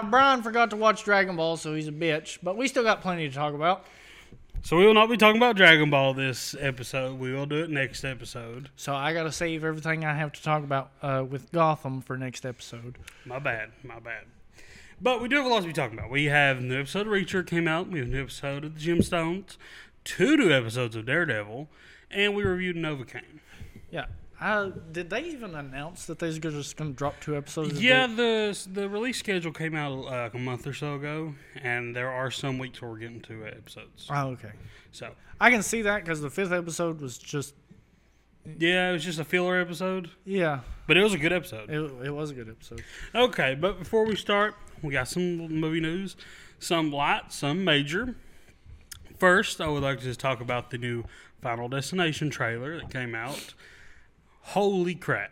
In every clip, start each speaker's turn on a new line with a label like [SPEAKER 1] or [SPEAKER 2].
[SPEAKER 1] Brian forgot to watch Dragon Ball, so he's a bitch. But we still got plenty to talk about.
[SPEAKER 2] So we will not be talking about Dragon Ball this episode. We will do it next episode.
[SPEAKER 1] So I got to save everything I have to talk about with Gotham for next episode.
[SPEAKER 2] My bad. But we do have a lot to be talking about. We have a new episode of Reacher came out. We have a new episode of The Gemstones. 2 new episodes of Daredevil. And we reviewed Novocaine.
[SPEAKER 1] Yeah. Did they even announce that they're just going to drop 2 episodes?
[SPEAKER 2] Yeah, the release schedule came out like a month or so ago, and there are some weeks where we're getting 2 episodes.
[SPEAKER 1] Oh, okay.
[SPEAKER 2] So
[SPEAKER 1] I can see that because the 5th episode was just...
[SPEAKER 2] Yeah, it was just a filler episode.
[SPEAKER 1] Yeah.
[SPEAKER 2] But it was a good episode.
[SPEAKER 1] It was a good episode.
[SPEAKER 2] Okay, but before we start, we got some movie news. Some light, some major. First, I would like to just talk about the new Final Destination trailer that came out. Holy crap.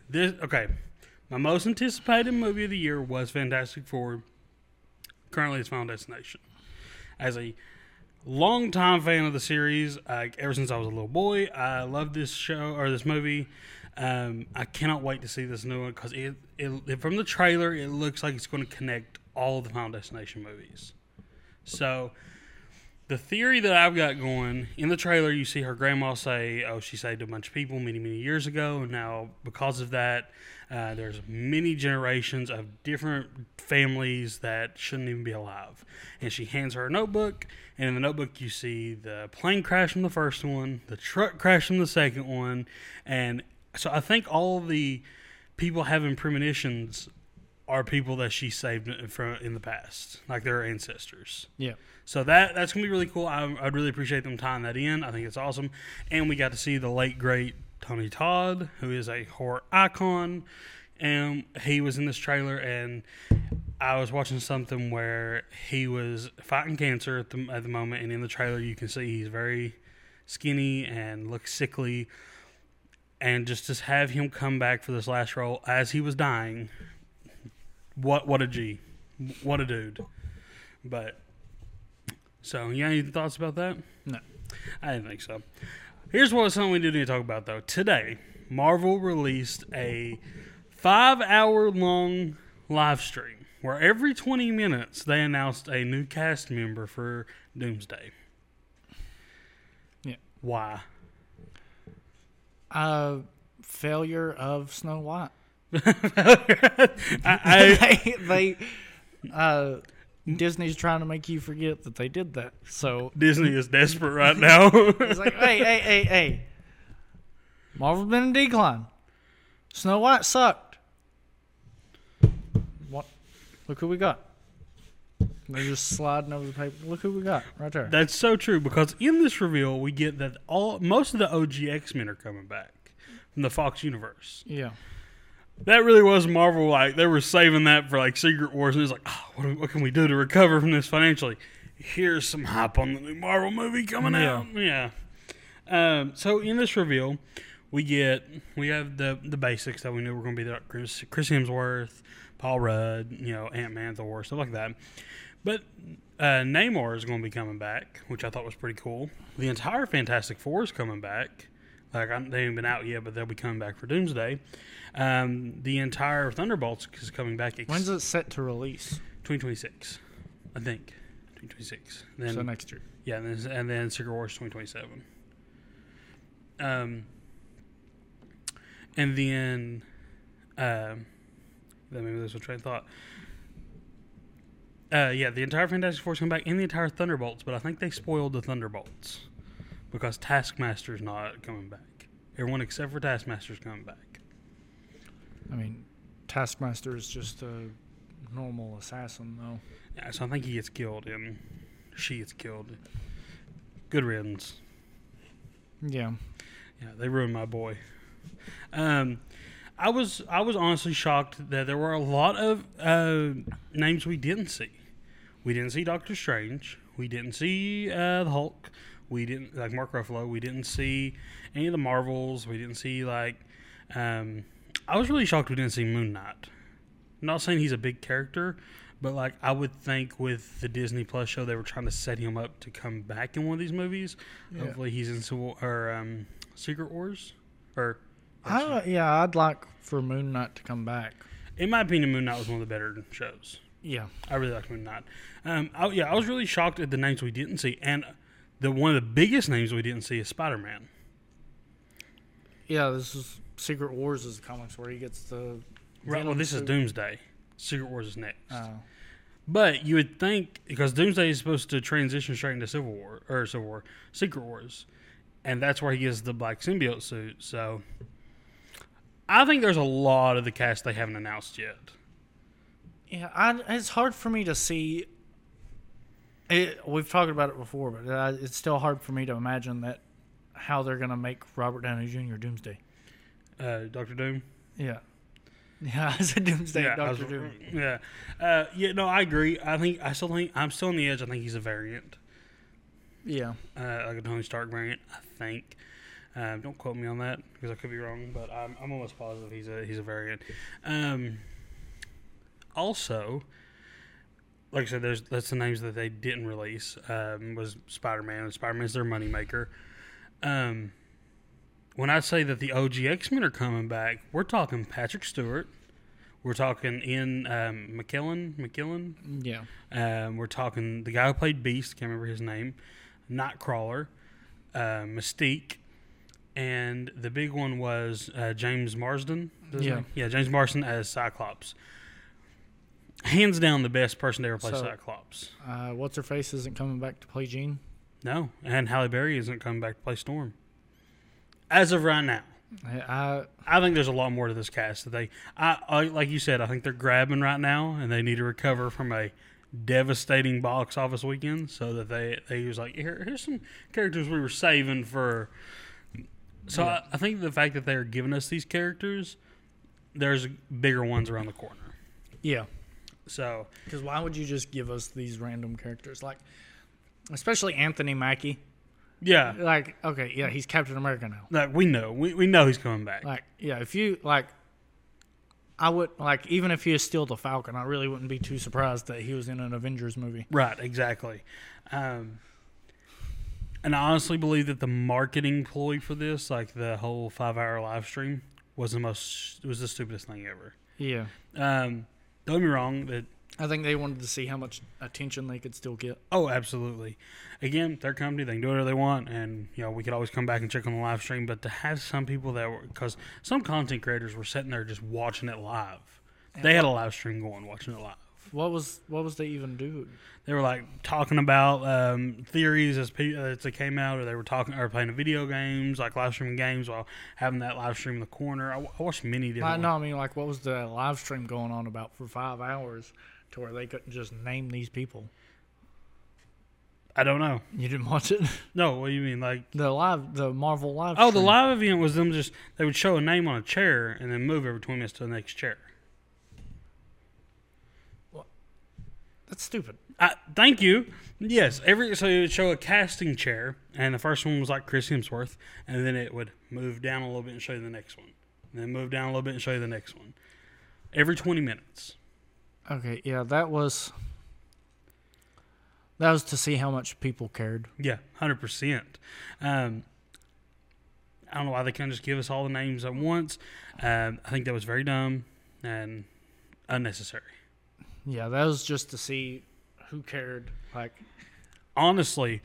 [SPEAKER 2] My most anticipated movie of the year was Fantastic Four. Currently, it's Final Destination. As a longtime fan of the series, ever since I was a little boy, I love this show, or this movie. I cannot wait to see this new one, because from the trailer, it looks like it's going to connect all of the Final Destination movies. So... the theory that I've got going, in the trailer, you see her grandma say, she saved a bunch of people many, many years ago. And now, because of that, there's many generations of different families that shouldn't even be alive. And she hands her a notebook. And in the notebook, you see the plane crash from the first one, the truck crash from the second one. And so I think all the people having premonitions are people that she saved in the past, like their ancestors.
[SPEAKER 1] Yeah.
[SPEAKER 2] So that's going to be really cool. I'd really appreciate them tying that in. I think it's awesome. And we got to see the late, great Tony Todd, who is a horror icon. And he was in this trailer, and I was watching something where he was fighting cancer at the moment. And in the trailer, you can see he's very skinny and looks sickly. And just to have him come back for this last role as he was dying, what a G. What a dude. But... so, you got any thoughts about that?
[SPEAKER 1] No.
[SPEAKER 2] I didn't think so. Here's something we do need to talk about, though. Today, Marvel released a 5-hour-long live stream where every 20 minutes they announced a new cast member for Doomsday.
[SPEAKER 1] Yeah.
[SPEAKER 2] Why?
[SPEAKER 1] Failure of Snow White. Disney's trying to make you forget that they did that. So
[SPEAKER 2] Disney is desperate right now.
[SPEAKER 1] it's like, hey. Marvel's been in decline. Snow White sucked. What? Look who we got. They're just sliding over the paper. Look who we got right there.
[SPEAKER 2] That's so true, because in this reveal, we get that most of the OG X-Men are coming back from the Fox universe.
[SPEAKER 1] Yeah.
[SPEAKER 2] That really was Marvel. Like, they were saving that for like Secret Wars, and it's like, what can we do to recover from this financially? Here's some hype on the new Marvel movie coming out. Yeah. So in this reveal, we have the basics that we knew were going to be there. Chris Hemsworth, Paul Rudd, Ant-Man, Thor, stuff like that. But Namor is going to be coming back, which I thought was pretty cool. The entire Fantastic Four is coming back. Like, they haven't been out yet, but they'll be coming back for Doomsday. The entire Thunderbolts is coming back.
[SPEAKER 1] When's it set to release?
[SPEAKER 2] 2026, I think. 2026. Then,
[SPEAKER 1] so next year.
[SPEAKER 2] Yeah, and then Secret Wars 2027. And then, let me lose my train of thought. The entire Fantastic Four is coming back, and the entire Thunderbolts, but I think they spoiled the Thunderbolts because Taskmaster's not coming back. Everyone except for Taskmaster's coming back.
[SPEAKER 1] I mean, Taskmaster is just a normal assassin, though.
[SPEAKER 2] Yeah, so I think he gets killed, and she gets killed. Good riddance.
[SPEAKER 1] Yeah.
[SPEAKER 2] Yeah, they ruined my boy. I was honestly shocked that there were a lot of names we didn't see. We didn't see Doctor Strange. We didn't see the Hulk. We didn't like Mark Ruffalo. We didn't see any of the Marvels. We didn't see I was really shocked we didn't see Moon Knight. I'm not saying he's a big character, but I would think with the Disney Plus show they were trying to set him up to come back in one of these movies. Yeah. Hopefully he's in Secret Wars.
[SPEAKER 1] I'd like for Moon Knight to come back.
[SPEAKER 2] In my opinion, Moon Knight was one of the better shows.
[SPEAKER 1] Yeah.
[SPEAKER 2] I really like Moon Knight. I was really shocked at the names we didn't see, and one of the biggest names we didn't see is Spider-Man.
[SPEAKER 1] Yeah, this is Secret Wars is the comics where he gets the
[SPEAKER 2] Right. Well, this is Doomsday. Secret Wars is next.
[SPEAKER 1] Oh.
[SPEAKER 2] But you would think, because Doomsday is supposed to transition straight into Secret Wars, and that's where he gets the black symbiote suit. So I think there's a lot of the cast they haven't announced yet.
[SPEAKER 1] Yeah, it's hard for me to see. We've talked about it before, but it's still hard for me to imagine that how they're going to make Robert Downey Jr. Doomsday.
[SPEAKER 2] Doctor Doom?
[SPEAKER 1] Yeah. Yeah, I said Doomsday,
[SPEAKER 2] Yeah,
[SPEAKER 1] Doctor Doom.
[SPEAKER 2] Yeah. No, I agree. I'm still on the edge. I think he's a variant.
[SPEAKER 1] Yeah.
[SPEAKER 2] Like a Tony Stark variant, I think. Don't quote me on that because I could be wrong, but I'm almost positive he's a variant. Also, like I said, that's the names that they didn't release. Was Spider-Man. Spider-Man's their moneymaker. When I say that the OG X-Men are coming back, we're talking Patrick Stewart. We're talking Ian McKellen.
[SPEAKER 1] Yeah.
[SPEAKER 2] We're talking the guy who played Beast. Can't remember his name. Nightcrawler. Mystique. And the big one was James Marsden.
[SPEAKER 1] Yeah.
[SPEAKER 2] Yeah, James Marsden as Cyclops. Hands down the best person to ever play Cyclops.
[SPEAKER 1] What's-her-face isn't coming back to play Jean?
[SPEAKER 2] No, and Halle Berry isn't coming back to play Storm. As of right now. I think there's a lot more to this cast. That like you said, I think they're grabbing right now, and they need to recover from a devastating box office weekend, so that they was like, here's some characters we were saving for. So yeah. I think the fact that they're giving us these characters, there's bigger ones around the corner.
[SPEAKER 1] Yeah.
[SPEAKER 2] So,
[SPEAKER 1] because why would you just give us these random characters, like, especially Anthony Mackie?
[SPEAKER 2] Yeah.
[SPEAKER 1] Like, okay, yeah, he's Captain America now.
[SPEAKER 2] Like, we know he's coming back.
[SPEAKER 1] Like, yeah, if you I would even if he is still the Falcon, I really wouldn't be too surprised that he was in an Avengers movie.
[SPEAKER 2] Right, exactly. And I honestly believe that the marketing ploy for this, like the whole 5-hour live stream, was the stupidest thing ever.
[SPEAKER 1] Yeah.
[SPEAKER 2] Don't get me wrong, that
[SPEAKER 1] I think they wanted to see how much attention they could still get.
[SPEAKER 2] Oh, absolutely. Again, their company, they can do whatever they want, and we could always come back and check on the live stream. But to have some people because some content creators were sitting there just watching it live. They had a live stream going, watching it live.
[SPEAKER 1] What was they even doing?
[SPEAKER 2] They were like talking about theories as they came out, or they were playing video games, like live streaming games, while having that live stream in the corner. I watched many different.
[SPEAKER 1] I mean, like, what was the live stream going on about for 5 hours to where they couldn't just name these people?
[SPEAKER 2] I don't know.
[SPEAKER 1] You didn't watch it?
[SPEAKER 2] No. What do you mean, like
[SPEAKER 1] the Marvel live?
[SPEAKER 2] Oh,
[SPEAKER 1] stream.
[SPEAKER 2] the live event was them they would show a name on a chair and then move every 20 minutes to the next chair.
[SPEAKER 1] That's stupid.
[SPEAKER 2] Thank you. Yes, so it would show a casting chair, and the first one was like Chris Hemsworth, and then it would move down a little bit and show you the next one, and then move down a little bit and show you the next one, every 20 minutes.
[SPEAKER 1] Okay, yeah, that was to see how much people cared.
[SPEAKER 2] Yeah, 100%. I don't know why they can't just give us all the names at once. I think that was very dumb and unnecessary.
[SPEAKER 1] Yeah, that was just to see who cared. Like,
[SPEAKER 2] honestly,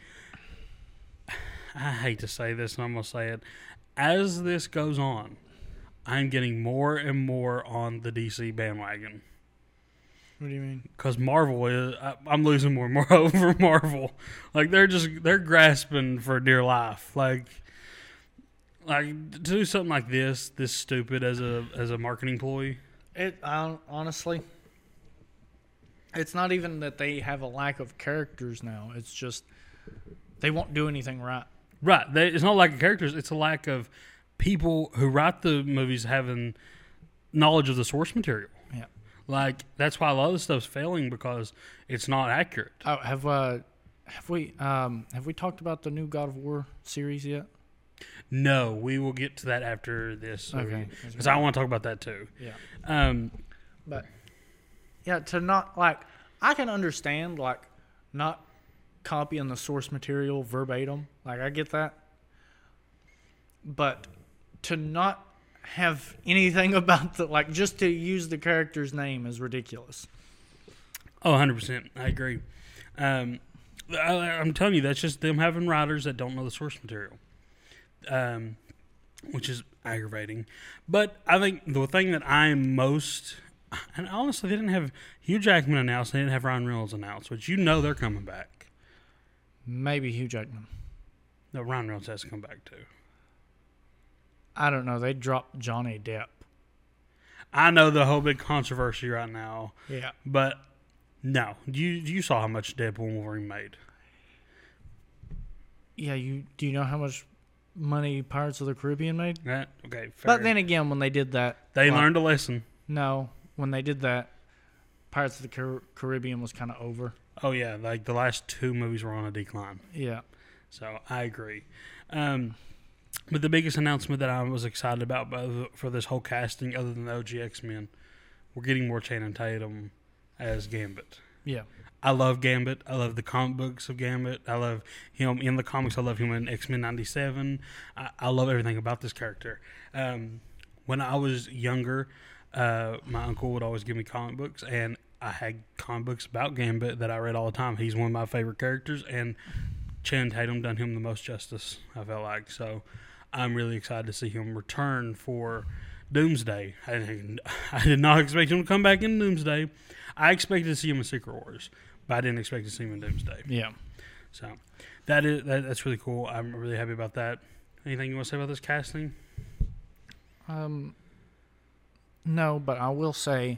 [SPEAKER 2] I hate to say this, and I'm going to say it. As this goes on, I'm getting more and more on the DC bandwagon.
[SPEAKER 1] What do you mean?
[SPEAKER 2] Because Marvel I'm losing more and more over Marvel. Like, they're grasping for dear life. Like to do something like this stupid as a marketing ploy.
[SPEAKER 1] Honestly, it's not even that they have a lack of characters now. It's just they won't do anything right.
[SPEAKER 2] Right. It's not a lack of characters. It's a lack of people who write the movies having knowledge of the source material.
[SPEAKER 1] Yeah.
[SPEAKER 2] Like, that's why a lot of this stuff's failing, because it's not accurate.
[SPEAKER 1] Oh, have we talked about the new God of War series yet?
[SPEAKER 2] No, we will get to that after this.
[SPEAKER 1] Okay.
[SPEAKER 2] Because I want to talk about that too.
[SPEAKER 1] Yeah. But yeah, to not I can understand not copying the source material verbatim. Like, I get that. But to not have anything about just to use the character's name is ridiculous.
[SPEAKER 2] Oh, 100%. I agree. I'm telling you, that's just them having writers that don't know the source material, which is aggravating. But I think the thing that I'm most... And honestly, they didn't have Hugh Jackman announced. They didn't have Ryan Reynolds announced, which they're coming back.
[SPEAKER 1] Maybe Hugh Jackman.
[SPEAKER 2] No, Ryan Reynolds has to come back too.
[SPEAKER 1] I don't know. They dropped Johnny Depp.
[SPEAKER 2] I know the whole big controversy right now.
[SPEAKER 1] Yeah.
[SPEAKER 2] But no, you saw how much Deadpool and Wolverine made.
[SPEAKER 1] Yeah, do you know how much money Pirates of the Caribbean made?
[SPEAKER 2] Yeah, okay, fair.
[SPEAKER 1] But then again, when they did that...
[SPEAKER 2] They learned a lesson.
[SPEAKER 1] No, when they did that, Pirates of the Caribbean was kind of over.
[SPEAKER 2] Oh, yeah, like the last 2 movies were on a decline.
[SPEAKER 1] Yeah.
[SPEAKER 2] So, I agree. But the biggest announcement that I was excited about for this whole casting, other than the OG X-Men, we're getting more Channing Tatum as Gambit.
[SPEAKER 1] Yeah.
[SPEAKER 2] I love Gambit. I love the comic books of Gambit. I love him in the comics. I love him in X-Men 97. I love everything about this character. When I was younger, my uncle would always give me comic books, and I had comic books about Gambit that I read all the time. He's one of my favorite characters, and Channing Tatum done him the most justice, I felt like. So I'm really excited to see him return for Doomsday. I did not expect him to come back in Doomsday. I expected to see him in Secret Wars, but I didn't expect to see him in Doomsday.
[SPEAKER 1] Yeah.
[SPEAKER 2] So that's really cool. I'm really happy about that. Anything you want to say about this casting?
[SPEAKER 1] No, but I will say,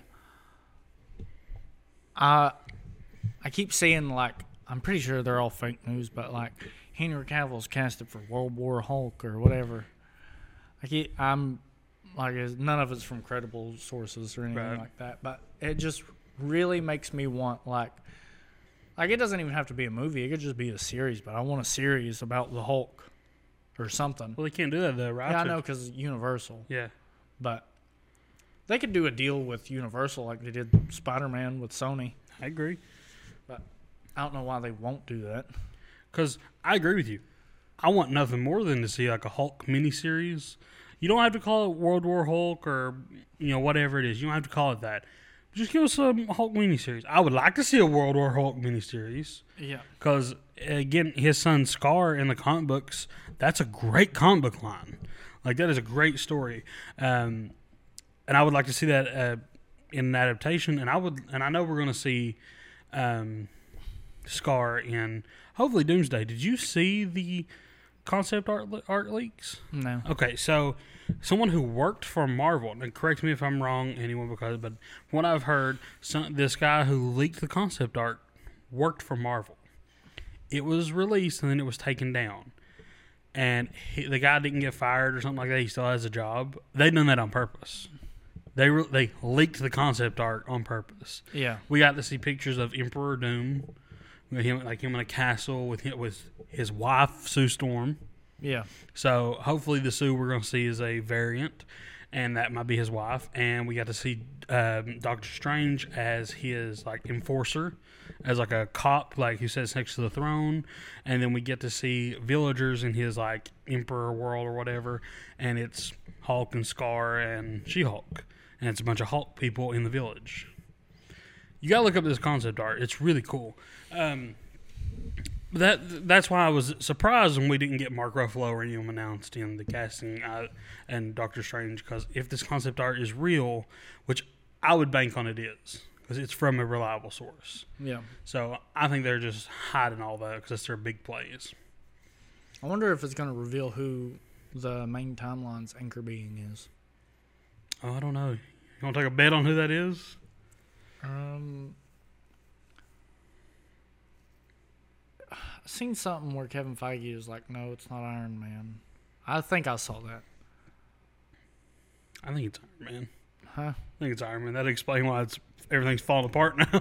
[SPEAKER 1] I keep seeing, like, I'm pretty sure they're all fake news, but like Henry Cavill's casted for World War Hulk or whatever. I'm like, none of it's from credible sources or anything like that, but it just really makes me want like it doesn't even have to be a movie. It could just be a series, but I want a series about the Hulk or something.
[SPEAKER 2] Well, they can't do that though, right?
[SPEAKER 1] Yeah, I know, because Universal.
[SPEAKER 2] Yeah.
[SPEAKER 1] But they could do a deal with Universal like they did Spider-Man with Sony.
[SPEAKER 2] I agree.
[SPEAKER 1] But I don't know why they won't do that.
[SPEAKER 2] Because I agree with you. I want nothing more than to see like a Hulk miniseries. You don't have to call it World War Hulk or whatever it is. You don't have to call it that. Just give us a Hulk miniseries. I would like to see a World War Hulk miniseries.
[SPEAKER 1] Yeah.
[SPEAKER 2] Because again, his son Scar in the comic books, that's a great comic book line. Like that is a great story. And I would like to see that in an adaptation. And I know we're going to see Scar in hopefully Doomsday. Did you see the concept art leaks?
[SPEAKER 1] No.
[SPEAKER 2] Okay, so someone who worked for Marvel, and correct me if I'm wrong, anyone, but from what I've heard, this guy who leaked the concept art worked for Marvel. It was released and then it was taken down. And the guy didn't get fired or something like that. He still has a job. They done that on purpose. They leaked the concept art on purpose.
[SPEAKER 1] Yeah.
[SPEAKER 2] We got to see pictures of Emperor Doom, him in a castle with his wife Sue Storm.
[SPEAKER 1] Yeah.
[SPEAKER 2] So hopefully the Sue we're going to see is a variant, and that might be his wife. And we got to see Doctor Strange as his like enforcer, as like a cop, like who sits next to the throne. And then we get to see villagers in his like Emperor world or whatever, and it's Hulk and Scar and She-Hulk, and it's a bunch of Hulk people in the village. You gotta look up this concept art; it's really cool. That's why I was surprised when we didn't get Mark Ruffalo or any of them announced in the casting and Doctor Strange, because if this concept art is real, which I would bank on it is, because it's from a reliable source.
[SPEAKER 1] Yeah.
[SPEAKER 2] So I think they're just hiding all that because that's their big plays.
[SPEAKER 1] I wonder if it's going to reveal who the main timeline's anchor being is.
[SPEAKER 2] Oh, I don't know. You want to take a bet on who that is?
[SPEAKER 1] I seen something where Kevin Feige was like, no, it's not Iron Man. I think I saw that.
[SPEAKER 2] I think it's Iron Man.
[SPEAKER 1] Huh?
[SPEAKER 2] I think it's Iron Man. That'd explain why everything's falling apart now.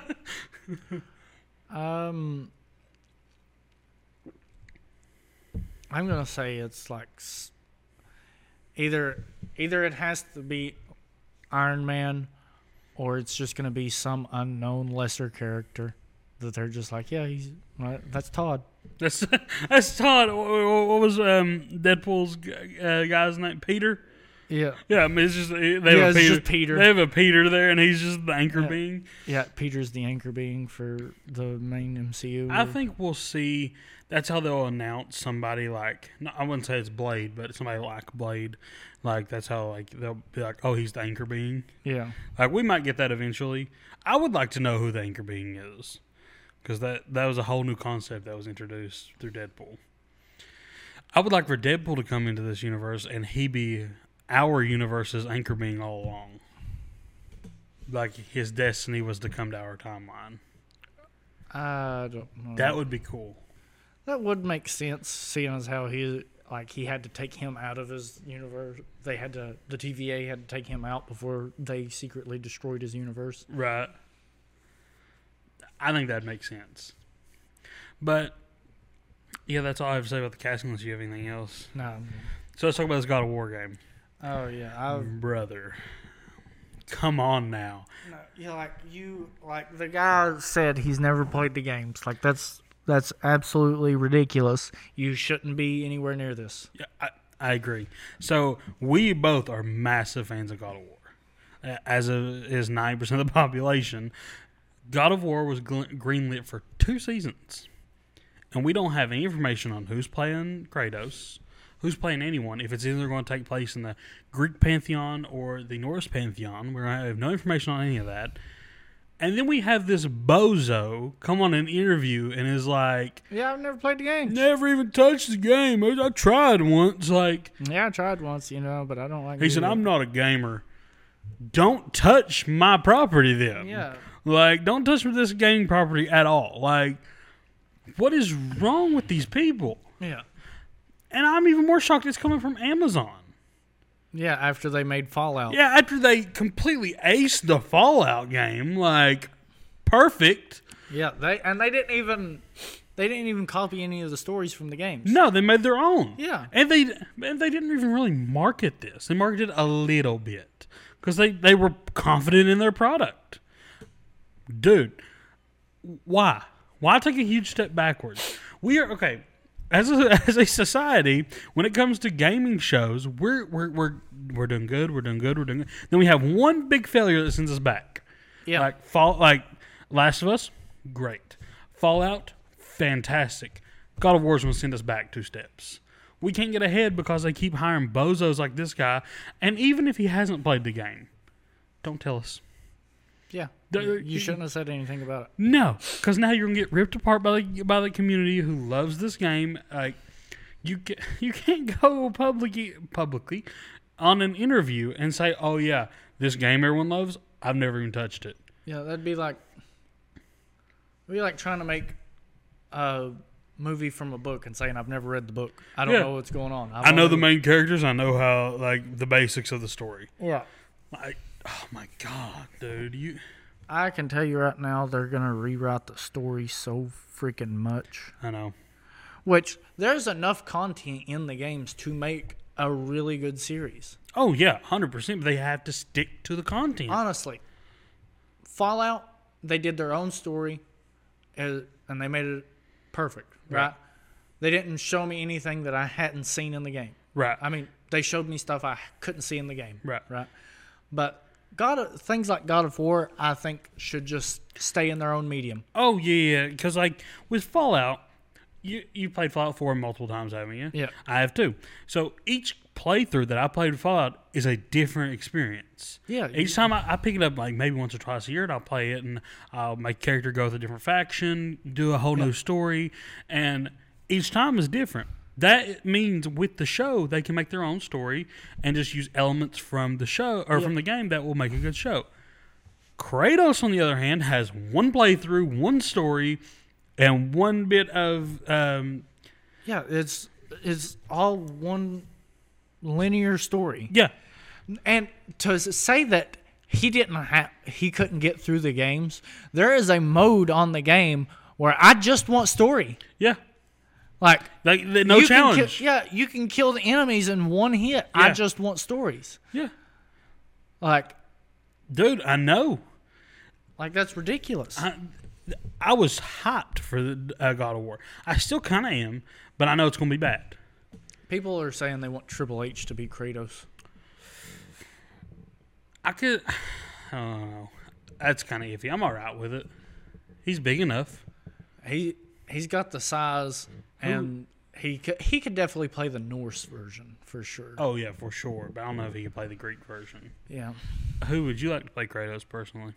[SPEAKER 1] I'm gonna say it's like either it has to be Iron Man, or it's just gonna be some unknown lesser character that they're just like, yeah, that's Todd.
[SPEAKER 2] That's Todd. What was Deadpool's guy's name? Peter.
[SPEAKER 1] Yeah.
[SPEAKER 2] Yeah, I mean, it's just they have
[SPEAKER 1] Yeah,
[SPEAKER 2] a
[SPEAKER 1] it's
[SPEAKER 2] Peter.
[SPEAKER 1] just Peter.
[SPEAKER 2] They have a Peter there, and he's just the anchor
[SPEAKER 1] Yeah.
[SPEAKER 2] being.
[SPEAKER 1] Yeah, Peter's the anchor being for the main MCU.
[SPEAKER 2] I think we'll see. That's how they'll announce somebody like. No, I wouldn't say it's Blade, but somebody like Blade. Like that's how like they'll be like, oh, he's the anchor being.
[SPEAKER 1] Yeah.
[SPEAKER 2] Like we might get that eventually. I would like to know who the anchor being is, because that was a whole new concept that was introduced through Deadpool. I would like for Deadpool to come into this universe and he be our universe's anchor being all along. Like his destiny was to come to our timeline.
[SPEAKER 1] I don't know.
[SPEAKER 2] That would be cool.
[SPEAKER 1] That would make sense, seeing as how he had to take him out of his universe. The TVA had to take him out before they secretly destroyed his universe.
[SPEAKER 2] Right. I think that makes sense. But yeah, that's all I have to say about the casting unless you have anything else.
[SPEAKER 1] No.
[SPEAKER 2] So let's talk about this God of War game.
[SPEAKER 1] Oh yeah,
[SPEAKER 2] Brother. Come on now.
[SPEAKER 1] No, the guy said he's never played the games. Like that's absolutely ridiculous. You shouldn't be anywhere near this.
[SPEAKER 2] Yeah, I agree. So we both are massive fans of God of War. As is 90% of the population. God of War was greenlit for 2 seasons. And we don't have any information on who's playing Kratos, who's playing anyone. If it's either going to take place in the Greek pantheon or the Norse pantheon, we have no information on any of that. And then we have this bozo come on an interview and is like,
[SPEAKER 1] Yeah, I've never played the games.
[SPEAKER 2] never even touched the game. I tried once. Like,
[SPEAKER 1] Yeah, I tried once, but I don't like
[SPEAKER 2] he said,
[SPEAKER 1] it.
[SPEAKER 2] I'm not a gamer. Don't touch my property then.
[SPEAKER 1] Yeah.
[SPEAKER 2] Like, don't touch this gaming property at all. Like, what is wrong with these people?
[SPEAKER 1] Yeah.
[SPEAKER 2] And I'm even more shocked it's coming from Amazon.
[SPEAKER 1] Yeah, after they made Fallout.
[SPEAKER 2] Yeah, after they completely aced the Fallout game, like, perfect.
[SPEAKER 1] Yeah, they didn't even copy any of the stories from the games.
[SPEAKER 2] No, they made their own.
[SPEAKER 1] Yeah.
[SPEAKER 2] And they didn't even really market this. They marketed a little bit because they were confident in their product. Dude, why? Why take a huge step backwards? We are okay as a society when it comes to gaming shows. We're doing good. We're doing good. We're doing good. Then we have one big failure that sends us back.
[SPEAKER 1] Yeah.
[SPEAKER 2] Like Last of Us, great. Fallout, fantastic. God of War's going to send us back 2 steps. We can't get ahead because they keep hiring bozos like this guy. And even if he hasn't played the game, don't tell us.
[SPEAKER 1] Yeah. You shouldn't have said anything about it.
[SPEAKER 2] No, because now you're gonna get ripped apart by the community who loves this game. Like you can't go publicly on an interview and say, "Oh yeah, this game everyone loves. I've never even touched it."
[SPEAKER 1] Yeah, that'd be like trying to make a movie from a book and saying I've never read the book. I don't know what's going on.
[SPEAKER 2] I know the main characters. I know how the basics of the story.
[SPEAKER 1] Yeah.
[SPEAKER 2] Oh my god, dude!
[SPEAKER 1] I can tell you right now, they're gonna rewrite the story so freaking much.
[SPEAKER 2] I know.
[SPEAKER 1] Which there's enough content in the games to make a really good series.
[SPEAKER 2] Oh yeah, 100%. But they have to stick to the content.
[SPEAKER 1] Honestly, Fallout, they did their own story, and they made it perfect. Right? They didn't show me anything that I hadn't seen in the game.
[SPEAKER 2] Right.
[SPEAKER 1] I mean, they showed me stuff I couldn't see in the game.
[SPEAKER 2] Right.
[SPEAKER 1] Right. But things like God of War, I think, should just stay in their own medium.
[SPEAKER 2] Oh yeah, because like with Fallout, you played Fallout 4 multiple times, haven't you?
[SPEAKER 1] Yeah.
[SPEAKER 2] I have too. So each playthrough that I played with Fallout is a different experience.
[SPEAKER 1] Yeah.
[SPEAKER 2] Each time I pick it up like maybe once or twice a year, and I'll play it, and I'll my character go with a different faction, do a whole new story, and each time is different. That means with the show, they can make their own story and just use elements from the show or from the game that will make a good show. Kratos, on the other hand, has one playthrough, one story, and one bit of...
[SPEAKER 1] it's all one linear story.
[SPEAKER 2] Yeah.
[SPEAKER 1] And to say that he couldn't get through the games, there is a mode on the game where I just want story.
[SPEAKER 2] Yeah.
[SPEAKER 1] Like
[SPEAKER 2] no challenge.
[SPEAKER 1] You can kill the enemies in one hit.
[SPEAKER 2] Yeah.
[SPEAKER 1] I just want stories.
[SPEAKER 2] Yeah.
[SPEAKER 1] Like,
[SPEAKER 2] dude, I know.
[SPEAKER 1] Like, that's ridiculous.
[SPEAKER 2] I was hyped for the God of War. I still kind of am, but I know it's going to be bad.
[SPEAKER 1] People are saying they want Triple H to be Kratos.
[SPEAKER 2] I could. I don't know. That's kind of iffy. I'm all right with it. He's big enough.
[SPEAKER 1] He's got the size, and he could definitely play the Norse version for sure.
[SPEAKER 2] Oh yeah, for sure. But I don't know if he could play the Greek version.
[SPEAKER 1] Yeah.
[SPEAKER 2] Who would you like to play Kratos personally?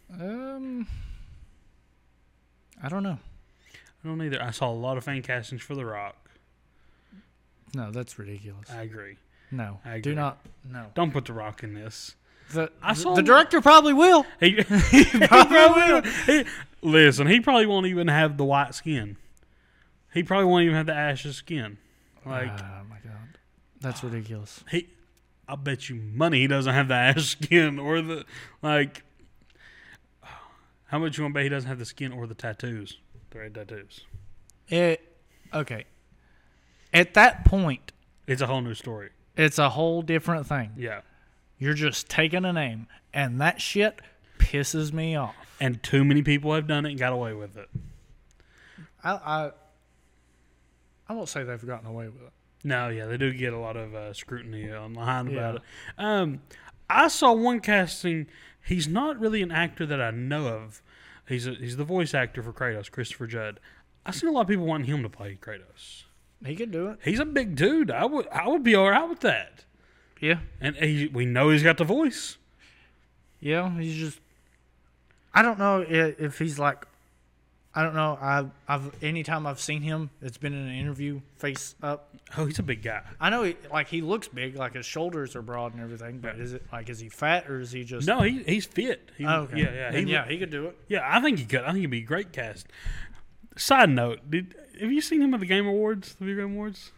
[SPEAKER 1] I don't know.
[SPEAKER 2] I don't either. I saw a lot of fan castings for The Rock.
[SPEAKER 1] No, that's ridiculous.
[SPEAKER 2] I agree.
[SPEAKER 1] No,
[SPEAKER 2] I agree.
[SPEAKER 1] do not. No.
[SPEAKER 2] Don't put The Rock in this.
[SPEAKER 1] The director probably will.
[SPEAKER 2] He probably will. Listen, he probably won't even have the white skin. He probably won't even have the ashes skin. Like,
[SPEAKER 1] oh my god, that's ridiculous.
[SPEAKER 2] I'll bet you money he doesn't have the ash skin or the like. How much you want to bet he doesn't have the skin or the tattoos? The red tattoos.
[SPEAKER 1] Okay. At that point,
[SPEAKER 2] It's a whole new story.
[SPEAKER 1] it's a whole different thing.
[SPEAKER 2] Yeah.
[SPEAKER 1] You're just taking a name, and that shit pisses me off.
[SPEAKER 2] And too many people have done it and got away with it.
[SPEAKER 1] I won't say they've gotten away with it.
[SPEAKER 2] No, yeah, they do get a lot of scrutiny online about it. I saw one casting. He's not really an actor that I know of. He's the voice actor for Kratos, Christopher Judd. I've seen a lot of people wanting him to play Kratos.
[SPEAKER 1] He could do it.
[SPEAKER 2] He's a big dude. I would be all right with that.
[SPEAKER 1] Yeah.
[SPEAKER 2] And we know he's got the voice.
[SPEAKER 1] Yeah, he's just. I don't know if he's like. I don't know. I've anytime I've seen him, it's been in an interview, face up.
[SPEAKER 2] Oh, he's a big guy.
[SPEAKER 1] I know he looks big, like his shoulders are broad and everything. But is he fat or is he just?
[SPEAKER 2] No, he's fit.
[SPEAKER 1] Okay.
[SPEAKER 2] Yeah,
[SPEAKER 1] he could do it.
[SPEAKER 2] Yeah, I think he could. I think he'd be a great cast. Side note: have you seen him at the Game Awards, the Video Game Awards?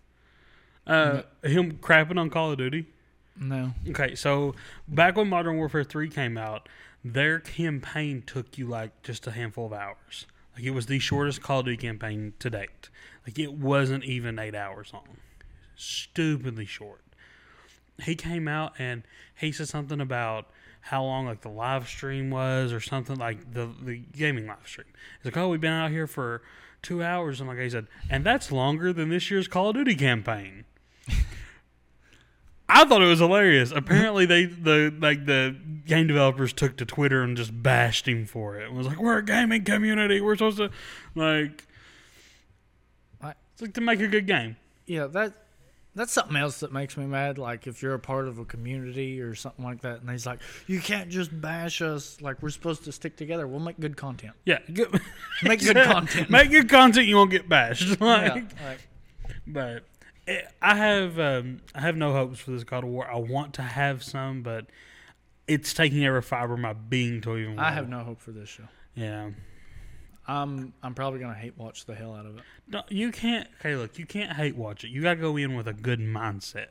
[SPEAKER 2] Him crapping on Call of Duty.
[SPEAKER 1] No.
[SPEAKER 2] Okay, so back when Modern Warfare 3 came out, their campaign took you like just a handful of hours. Like it was the shortest Call of Duty campaign to date. Like it wasn't even 8 hours long. Stupidly short. He came out and he said something about how long like the live stream was or something like the gaming live stream. He's like, oh, we've been out here for 2 hours. And like he said, and that's longer than this year's Call of Duty campaign. I thought it was hilarious. Apparently, the game developers took to Twitter and just bashed him for it. It was like, we're a gaming community. We're supposed to it's like to make a good game.
[SPEAKER 1] Yeah, that's something else that makes me mad. Like if you're a part of a community or something like that, and he's like, you can't just bash us. Like we're supposed to stick together. We'll make good content.
[SPEAKER 2] Yeah,
[SPEAKER 1] Make good content.
[SPEAKER 2] Make good content. You won't get bashed.
[SPEAKER 1] Yeah,
[SPEAKER 2] But I have no hopes for this God of War. I want to have some, but it's taking every fiber of my being to even.
[SPEAKER 1] I have no hope for this show.
[SPEAKER 2] Yeah.
[SPEAKER 1] I'm probably gonna hate watch the hell out of it.
[SPEAKER 2] No, you can't. Okay, look, you can't hate watch it. You gotta go in with a good mindset.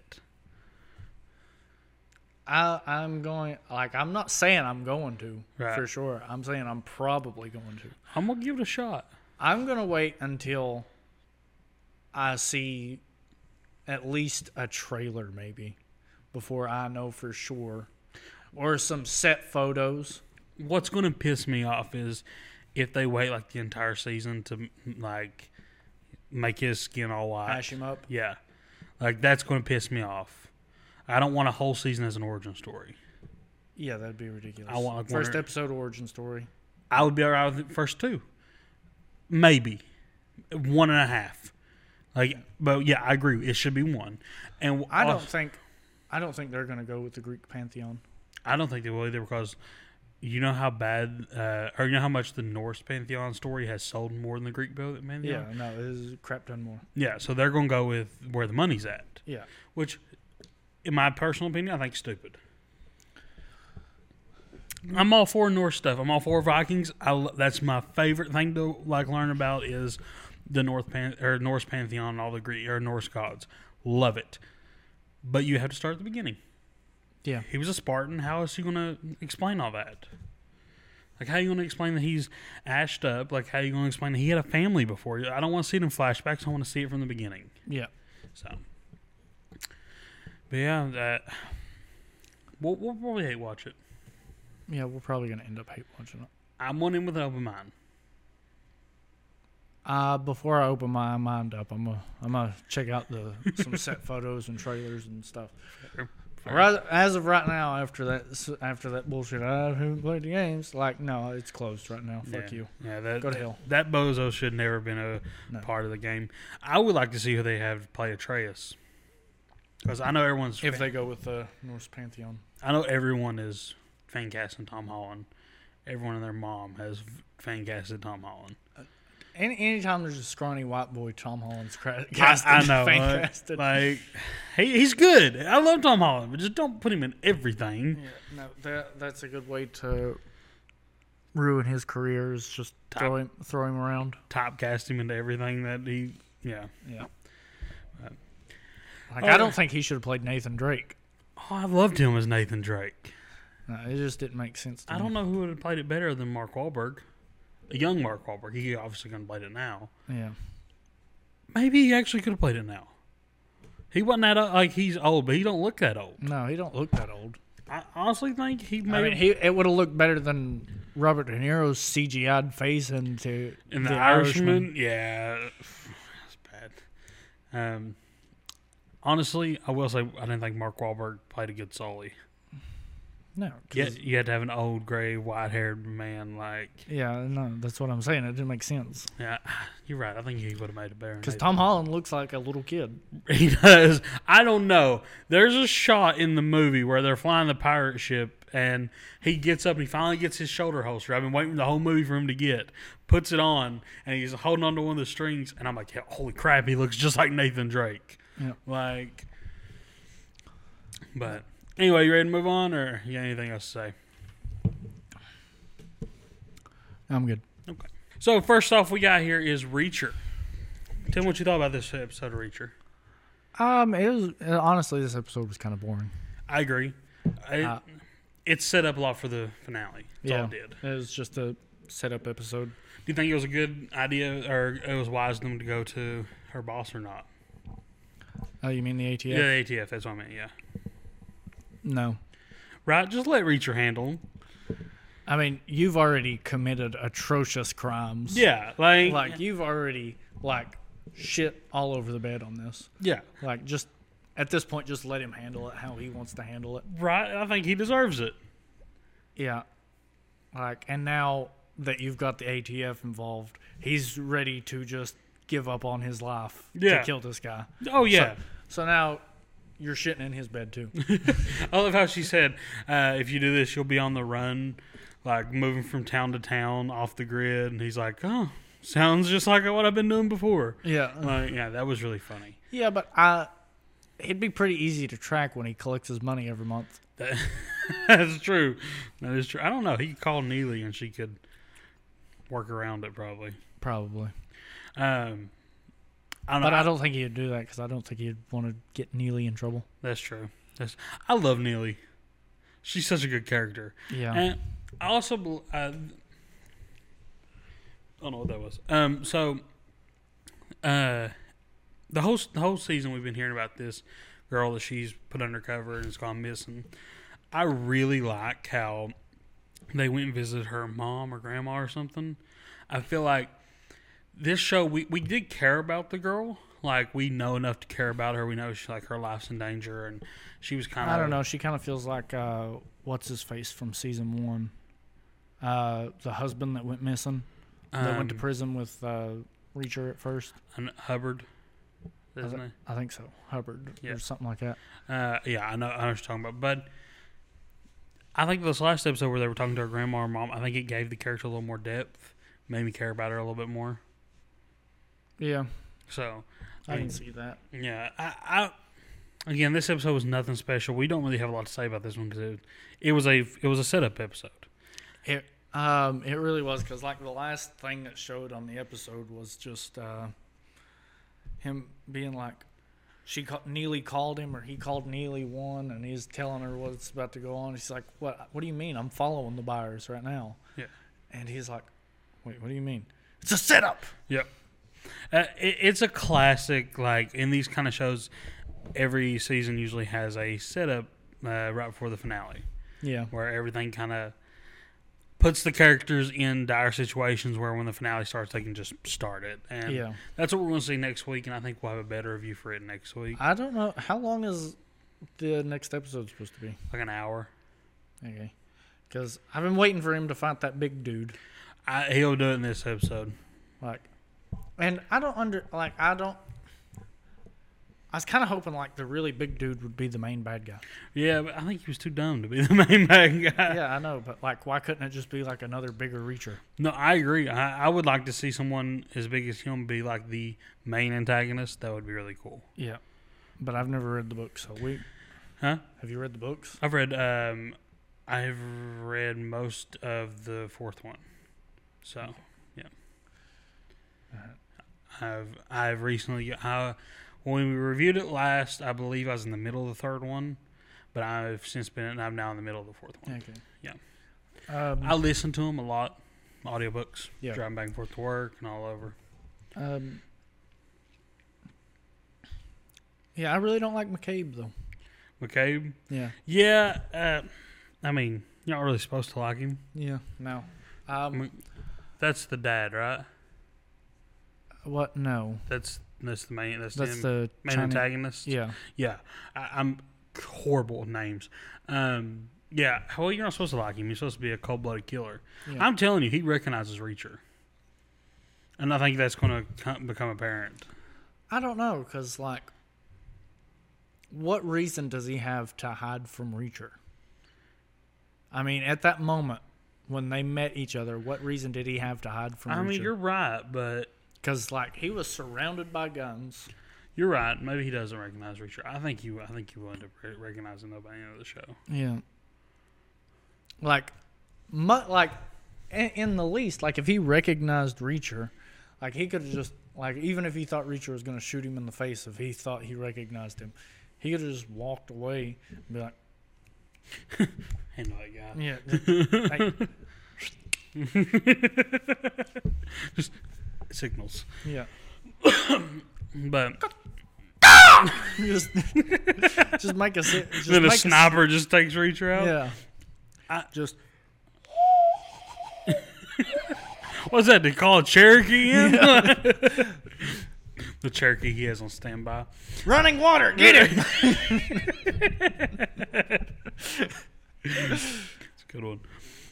[SPEAKER 1] I'm going. Like I'm not saying I'm going to
[SPEAKER 2] Right.
[SPEAKER 1] for sure. I'm saying I'm probably going to.
[SPEAKER 2] I'm gonna give it a shot.
[SPEAKER 1] I'm gonna wait until I see at least a trailer, maybe, before I know for sure, or some set photos.
[SPEAKER 2] What's gonna piss me off is if they wait like the entire season to like make his skin all white.
[SPEAKER 1] Hash him up.
[SPEAKER 2] Yeah, like that's gonna piss me off. I don't want a whole season as an origin story.
[SPEAKER 1] Yeah, that'd be ridiculous.
[SPEAKER 2] I want like
[SPEAKER 1] first episode origin story.
[SPEAKER 2] I would be alright with the first two, maybe 1.5. Like, but yeah, I agree. It should be one. And
[SPEAKER 1] I don't think they're gonna go with the Greek pantheon.
[SPEAKER 2] I don't think they will either because you know how bad, or you know how much the Norse pantheon story has sold more than the Greek pantheon.
[SPEAKER 1] Yeah, no, this is crap done more.
[SPEAKER 2] Yeah, so they're gonna go with where the money's at.
[SPEAKER 1] Yeah,
[SPEAKER 2] Which, in my personal opinion, I think is stupid. I'm all for Norse stuff. I'm all for Vikings. That's my favorite thing to like learn about is the Norse pantheon and all the Greek or Norse gods. Love it, but you have to start at the beginning.
[SPEAKER 1] yeah.
[SPEAKER 2] He was a Spartan. How is he going to explain all that? Like, how are you going to explain that he's ashed up? Like, how are you going to explain that he had a family before? I don't want to see it in flashbacks. I want to see it from the beginning.
[SPEAKER 1] Yeah.
[SPEAKER 2] So, but yeah, we'll probably hate watch it.
[SPEAKER 1] Yeah, we're probably going to end up hate watching it.
[SPEAKER 2] I'm going in with an open mind.
[SPEAKER 1] Before I open my mind up, I'm gonna check out some set photos and trailers and stuff. Right, as of right now, after that bullshit, I haven't played the games. Like, no, it's closed right now. Fuck you.
[SPEAKER 2] Yeah,
[SPEAKER 1] Go to hell.
[SPEAKER 2] That bozo should never have been a part of the game. I would like to see who they have to play Atreus. Because I know everyone's...
[SPEAKER 1] If they go with the Norse Pantheon.
[SPEAKER 2] I know everyone is fan-casting Tom Holland. Everyone and their mom has fan-casted Tom Holland.
[SPEAKER 1] Anytime there's a scrawny white boy, Tom Holland's
[SPEAKER 2] I know.
[SPEAKER 1] fan-casted.
[SPEAKER 2] Like, he's good. I love Tom Holland, but just don't put him in everything.
[SPEAKER 1] Yeah, no, that's a good way to ruin his career, is just throw him around.
[SPEAKER 2] Typecast him into everything that he... Yeah.
[SPEAKER 1] Yeah. I don't think he should have played Nathan Drake.
[SPEAKER 2] Oh, I loved him as Nathan Drake.
[SPEAKER 1] No, it just didn't make sense to me.
[SPEAKER 2] I don't know who would have played it better than Mark Wahlberg. A young Mark Wahlberg. He obviously going to play it now.
[SPEAKER 1] Yeah.
[SPEAKER 2] Maybe he actually could have played it now. He wasn't that like he's old, but he don't look that old.
[SPEAKER 1] No, he don't look that old.
[SPEAKER 2] I honestly think he may.
[SPEAKER 1] I mean, it would have looked better than Robert De Niro's CGI'd face into
[SPEAKER 2] in the Irishman. Yeah, it's bad. Honestly, I will say I didn't think Mark Wahlberg played a good Sully.
[SPEAKER 1] No,
[SPEAKER 2] you had to have an old, gray, white-haired man like.
[SPEAKER 1] Yeah, no, that's what I'm saying. It didn't make sense.
[SPEAKER 2] Yeah, you're right. I think he would have made it better.
[SPEAKER 1] Because Tom Holland looks like a little kid.
[SPEAKER 2] He does. I don't know. There's a shot in the movie where they're flying the pirate ship, and he gets up and he finally gets his shoulder holster. I've been waiting the whole movie for him to get. Puts it on, and he's holding onto one of the strings, and I'm like, holy crap, he looks just like Nathan Drake.
[SPEAKER 1] Yeah.
[SPEAKER 2] Like, but anyway, you ready to move on, or you got anything else to say?
[SPEAKER 1] I'm good.
[SPEAKER 2] Okay. So first off, we got here is Reacher. Tell me what you thought about this episode of Reacher.
[SPEAKER 1] It was honestly, this episode was kind of boring.
[SPEAKER 2] I agree. It set up a lot for the finale. That's all it did.
[SPEAKER 1] It was just a setup episode.
[SPEAKER 2] Do you think it was a good idea, or it was wise of them to go to her boss or not?
[SPEAKER 1] Oh, you mean the ATF?
[SPEAKER 2] Yeah, the ATF. That's what I meant. Yeah.
[SPEAKER 1] No.
[SPEAKER 2] Right. Just let Reacher handle them.
[SPEAKER 1] I mean, you've already committed atrocious crimes.
[SPEAKER 2] Yeah,
[SPEAKER 1] like you've already shit all over the bed on this.
[SPEAKER 2] Yeah.
[SPEAKER 1] Like, just at this point, just let him handle it how he wants to handle it.
[SPEAKER 2] Right. I think he deserves it.
[SPEAKER 1] Yeah. And now that you've got the ATF involved, he's ready to just give up on his life to kill this guy.
[SPEAKER 2] Oh, yeah.
[SPEAKER 1] So now you're shitting in his bed, too.
[SPEAKER 2] I love how she said, if you do this, you'll be on the run, like moving from town to town off the grid. And he's like, oh, sounds just like what I've been doing before.
[SPEAKER 1] Yeah.
[SPEAKER 2] Yeah, that was really funny.
[SPEAKER 1] Yeah, but it'd be pretty easy to track when he collects his money every month.
[SPEAKER 2] That's true. That is true. I don't know. He could call Neely and she could work around it probably.
[SPEAKER 1] Probably.
[SPEAKER 2] I
[SPEAKER 1] don't think he'd do that because I don't think he'd want to get Neely in trouble.
[SPEAKER 2] That's true. I love Neely. She's such a good character.
[SPEAKER 1] Yeah.
[SPEAKER 2] And I also I don't know what that was. The whole season we've been hearing about this girl that she's put undercover and has gone missing. I really like how they went and visited her mom or grandma or something. I feel like this show, we did care about the girl. Like, we know enough to care about her. We know her life's in danger, and she was kind of...
[SPEAKER 1] I don't know. She kind of feels like, what's-his-face from season 1? The husband that went missing. That went to prison with Reacher at first.
[SPEAKER 2] Hubbard, isn't he?
[SPEAKER 1] I think so. Hubbard or something like that.
[SPEAKER 2] Yeah, I know what you're talking about. But I think this last episode where they were talking to her grandma or mom, I think it gave the character a little more depth. Made me care about her a little bit more.
[SPEAKER 1] Yeah.
[SPEAKER 2] So
[SPEAKER 1] I can see that.
[SPEAKER 2] Yeah. I again, this episode was nothing special. We don't really have a lot to say about this one because it was a setup episode.
[SPEAKER 1] It really was because the last thing that showed on the episode was just him being like, Neely called him or he called Neely one and he's telling her what's about to go on. She's like, what do you mean? I'm following the buyers right now.
[SPEAKER 2] Yeah. And
[SPEAKER 1] he's like, wait, what do you mean? It's a setup.
[SPEAKER 2] Yep. It's a classic, in these kind of shows, every season usually has a setup right before the finale.
[SPEAKER 1] Yeah.
[SPEAKER 2] Where everything kind of puts the characters in dire situations where when the finale starts, they can just start it. And that's what we're going to see next week, and I think we'll have a better review for it next week.
[SPEAKER 1] I don't know. How long is the next episode supposed to be?
[SPEAKER 2] Like an hour.
[SPEAKER 1] Okay. Because I've been waiting for him to fight that big dude.
[SPEAKER 2] He'll do it in this episode.
[SPEAKER 1] And I was kind of hoping like the really big dude would be the main bad guy.
[SPEAKER 2] Yeah, but I think he was too dumb to be the main bad guy.
[SPEAKER 1] Yeah, I know, but like, why couldn't it just be like another bigger Reacher?
[SPEAKER 2] No, I agree. I would like to see someone as big as him be like the main antagonist. That would be really cool.
[SPEAKER 1] Yeah, but I've never read the book, so
[SPEAKER 2] Huh?
[SPEAKER 1] Have you read the books?
[SPEAKER 2] I've read most of the fourth one. So, yeah. I've recently when we reviewed it last, I believe I was in the middle of the third one, but I'm now in the middle of the fourth one.
[SPEAKER 1] Okay.
[SPEAKER 2] Yeah.
[SPEAKER 1] I
[SPEAKER 2] I listen to them a lot, audiobooks,
[SPEAKER 1] Yeah.
[SPEAKER 2] driving back and forth to work and all over.
[SPEAKER 1] Yeah, I really don't like McCabe though.
[SPEAKER 2] McCabe?
[SPEAKER 1] Yeah.
[SPEAKER 2] Yeah, I mean, you're not really supposed to like him.
[SPEAKER 1] Yeah. No.
[SPEAKER 2] That's the dad, right?
[SPEAKER 1] What? No.
[SPEAKER 2] That's the main. That's
[SPEAKER 1] the
[SPEAKER 2] main
[SPEAKER 1] Chinese
[SPEAKER 2] antagonist.
[SPEAKER 1] Yeah.
[SPEAKER 2] Yeah. I'm horrible with names. Yeah. Well, you're not supposed to like him. You're supposed to be a cold-blooded killer.
[SPEAKER 1] Yeah.
[SPEAKER 2] I'm telling you, he recognizes Reacher, and I think that's going to become apparent.
[SPEAKER 1] I don't know, because like, what reason does he have to hide from Reacher? I mean, at that moment when they met each other, what reason did he have to hide from Reacher?
[SPEAKER 2] I mean, you're right, but
[SPEAKER 1] because like he was surrounded by guns.
[SPEAKER 2] you're right. Maybe he doesn't recognize Reacher. I think you will end up recognizing him by the end of the show.
[SPEAKER 1] Yeah. Like, in the least, like if he recognized Reacher, like he could have just like, even if he thought Reacher was going to shoot him in the face, if he thought he recognized him, he could have just walked away and be like,
[SPEAKER 2] Ain't no that guy.
[SPEAKER 1] yeah,
[SPEAKER 2] Just signals.
[SPEAKER 1] yeah.
[SPEAKER 2] But
[SPEAKER 1] just make a just
[SPEAKER 2] then a
[SPEAKER 1] make
[SPEAKER 2] sniper just takes Reacher out.
[SPEAKER 1] Yeah. Just
[SPEAKER 2] What's that? They call a Cherokee in? The Cherokee he has on standby.
[SPEAKER 1] running water, get it.
[SPEAKER 2] It's a good one.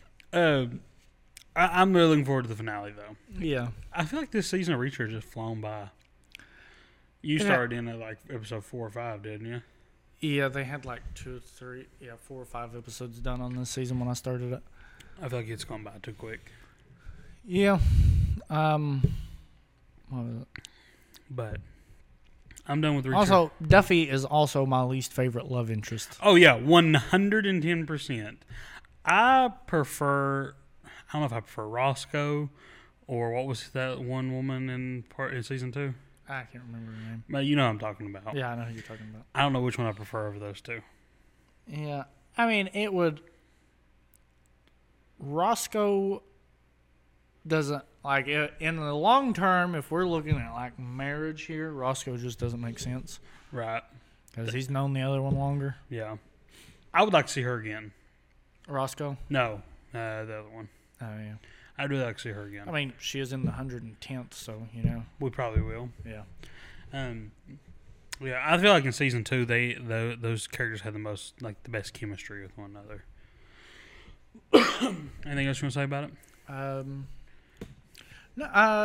[SPEAKER 2] I'm really looking forward to the finale, though.
[SPEAKER 1] Yeah.
[SPEAKER 2] I feel like this season of Reacher has just flown by. You started in at like episode 4 or 5, didn't you?
[SPEAKER 1] Yeah, they had like 4 or 5 episodes done on this season when I started it.
[SPEAKER 2] I feel like it's gone by too quick.
[SPEAKER 1] Yeah. What was it?
[SPEAKER 2] But I'm done with Reacher.
[SPEAKER 1] Also, Duffy is also my least favorite love interest.
[SPEAKER 2] Oh, yeah, 110%. I don't know if I prefer Roscoe or what was that one woman in season 2?
[SPEAKER 1] I can't remember her name.
[SPEAKER 2] But you know what I'm talking about.
[SPEAKER 1] Yeah, I know who you're talking about.
[SPEAKER 2] I don't know which one I prefer over those two.
[SPEAKER 1] Yeah. I mean, it would... Roscoe doesn't... Like, in the long term, if we're looking at, like, marriage here, Roscoe just doesn't make sense.
[SPEAKER 2] Right.
[SPEAKER 1] Because he's known the other one longer.
[SPEAKER 2] Yeah. I would like to see her again.
[SPEAKER 1] Roscoe?
[SPEAKER 2] No, the other one.
[SPEAKER 1] Oh, yeah.
[SPEAKER 2] I'd really like to see her again.
[SPEAKER 1] I mean, she is in the 110th, so, you know.
[SPEAKER 2] We probably will.
[SPEAKER 1] Yeah.
[SPEAKER 2] Yeah, I feel like in season 2, those characters had the best chemistry with one another. Anything else you want to say about it?
[SPEAKER 1] No,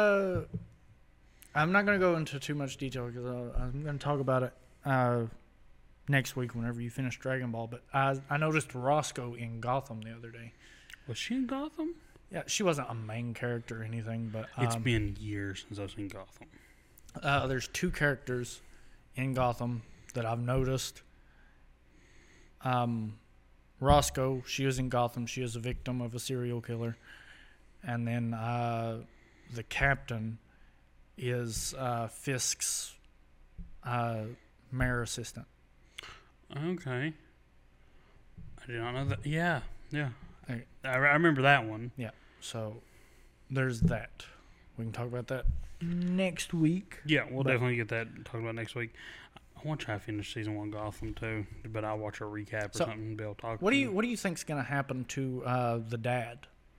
[SPEAKER 1] I'm not going to go into too much detail because I'm going to talk about it next week whenever you finish Dragon Ball. But I noticed Roscoe in Gotham the other day.
[SPEAKER 2] Was she in Gotham?
[SPEAKER 1] Yeah, she wasn't a main character or anything, but
[SPEAKER 2] It's been years since I've seen Gotham.
[SPEAKER 1] There's 2 characters in Gotham that I've noticed. Roscoe, she is in Gotham. She is a victim of a serial killer. And then the captain is Fisk's mayor assistant.
[SPEAKER 2] Okay. I did not know that. Yeah.
[SPEAKER 1] Okay.
[SPEAKER 2] I remember that one.
[SPEAKER 1] Yeah. So there's that. We can talk about that next week.
[SPEAKER 2] Yeah, we'll definitely get that talked about next week. I want to try to finish season 1 Gotham too, but I'll watch a recap or something and be able to talk.
[SPEAKER 1] What do you think's going to happen to the dad?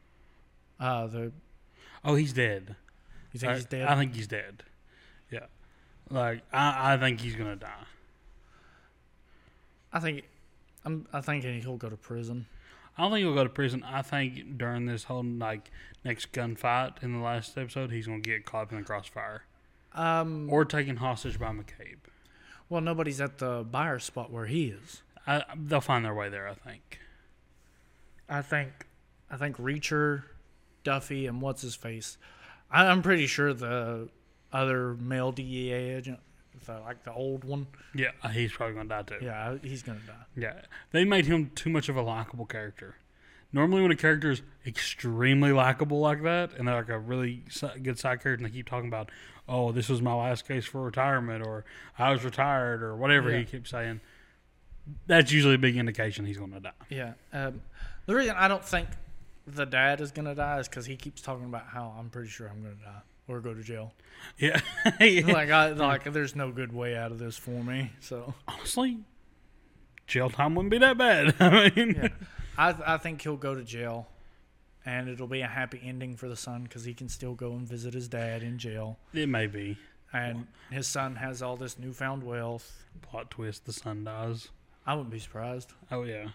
[SPEAKER 2] He's dead.
[SPEAKER 1] You think he's dead?
[SPEAKER 2] I think he's dead. Yeah, like I think he's gonna die.
[SPEAKER 1] I think he'll go to prison.
[SPEAKER 2] I don't think he'll go to prison. I think during this whole next gunfight in the last episode, he's gonna get caught up in the crossfire, or taken hostage by McCabe.
[SPEAKER 1] Well, nobody's at the buyer spot where he is.
[SPEAKER 2] They'll find their way there. I think.
[SPEAKER 1] I think Reacher, Duffy, and what's his face. I'm pretty sure the other male DEA agent, the old one.
[SPEAKER 2] Yeah, he's probably gonna die too.
[SPEAKER 1] Yeah, he's gonna die.
[SPEAKER 2] Yeah, they made him too much of a likable character. Normally, when a character is extremely likable like that, and they're like a really good side character, and they keep talking about, "Oh, this was my last case for retirement," or "I was retired," or whatever he keeps saying, that's usually a big indication he's gonna die.
[SPEAKER 1] Yeah. The reason I don't think the dad is gonna die is because he keeps talking about how I'm pretty sure I'm gonna die or go to jail.
[SPEAKER 2] Yeah,
[SPEAKER 1] like there's no good way out of this for me. So
[SPEAKER 2] honestly, jail time wouldn't be that bad. I mean,
[SPEAKER 1] yeah. I think he'll go to jail, and it'll be a happy ending for the son because he can still go and visit his dad in jail.
[SPEAKER 2] It may be,
[SPEAKER 1] and his son has all this newfound wealth.
[SPEAKER 2] Plot twist: the son dies.
[SPEAKER 1] I wouldn't be surprised.
[SPEAKER 2] Oh yeah,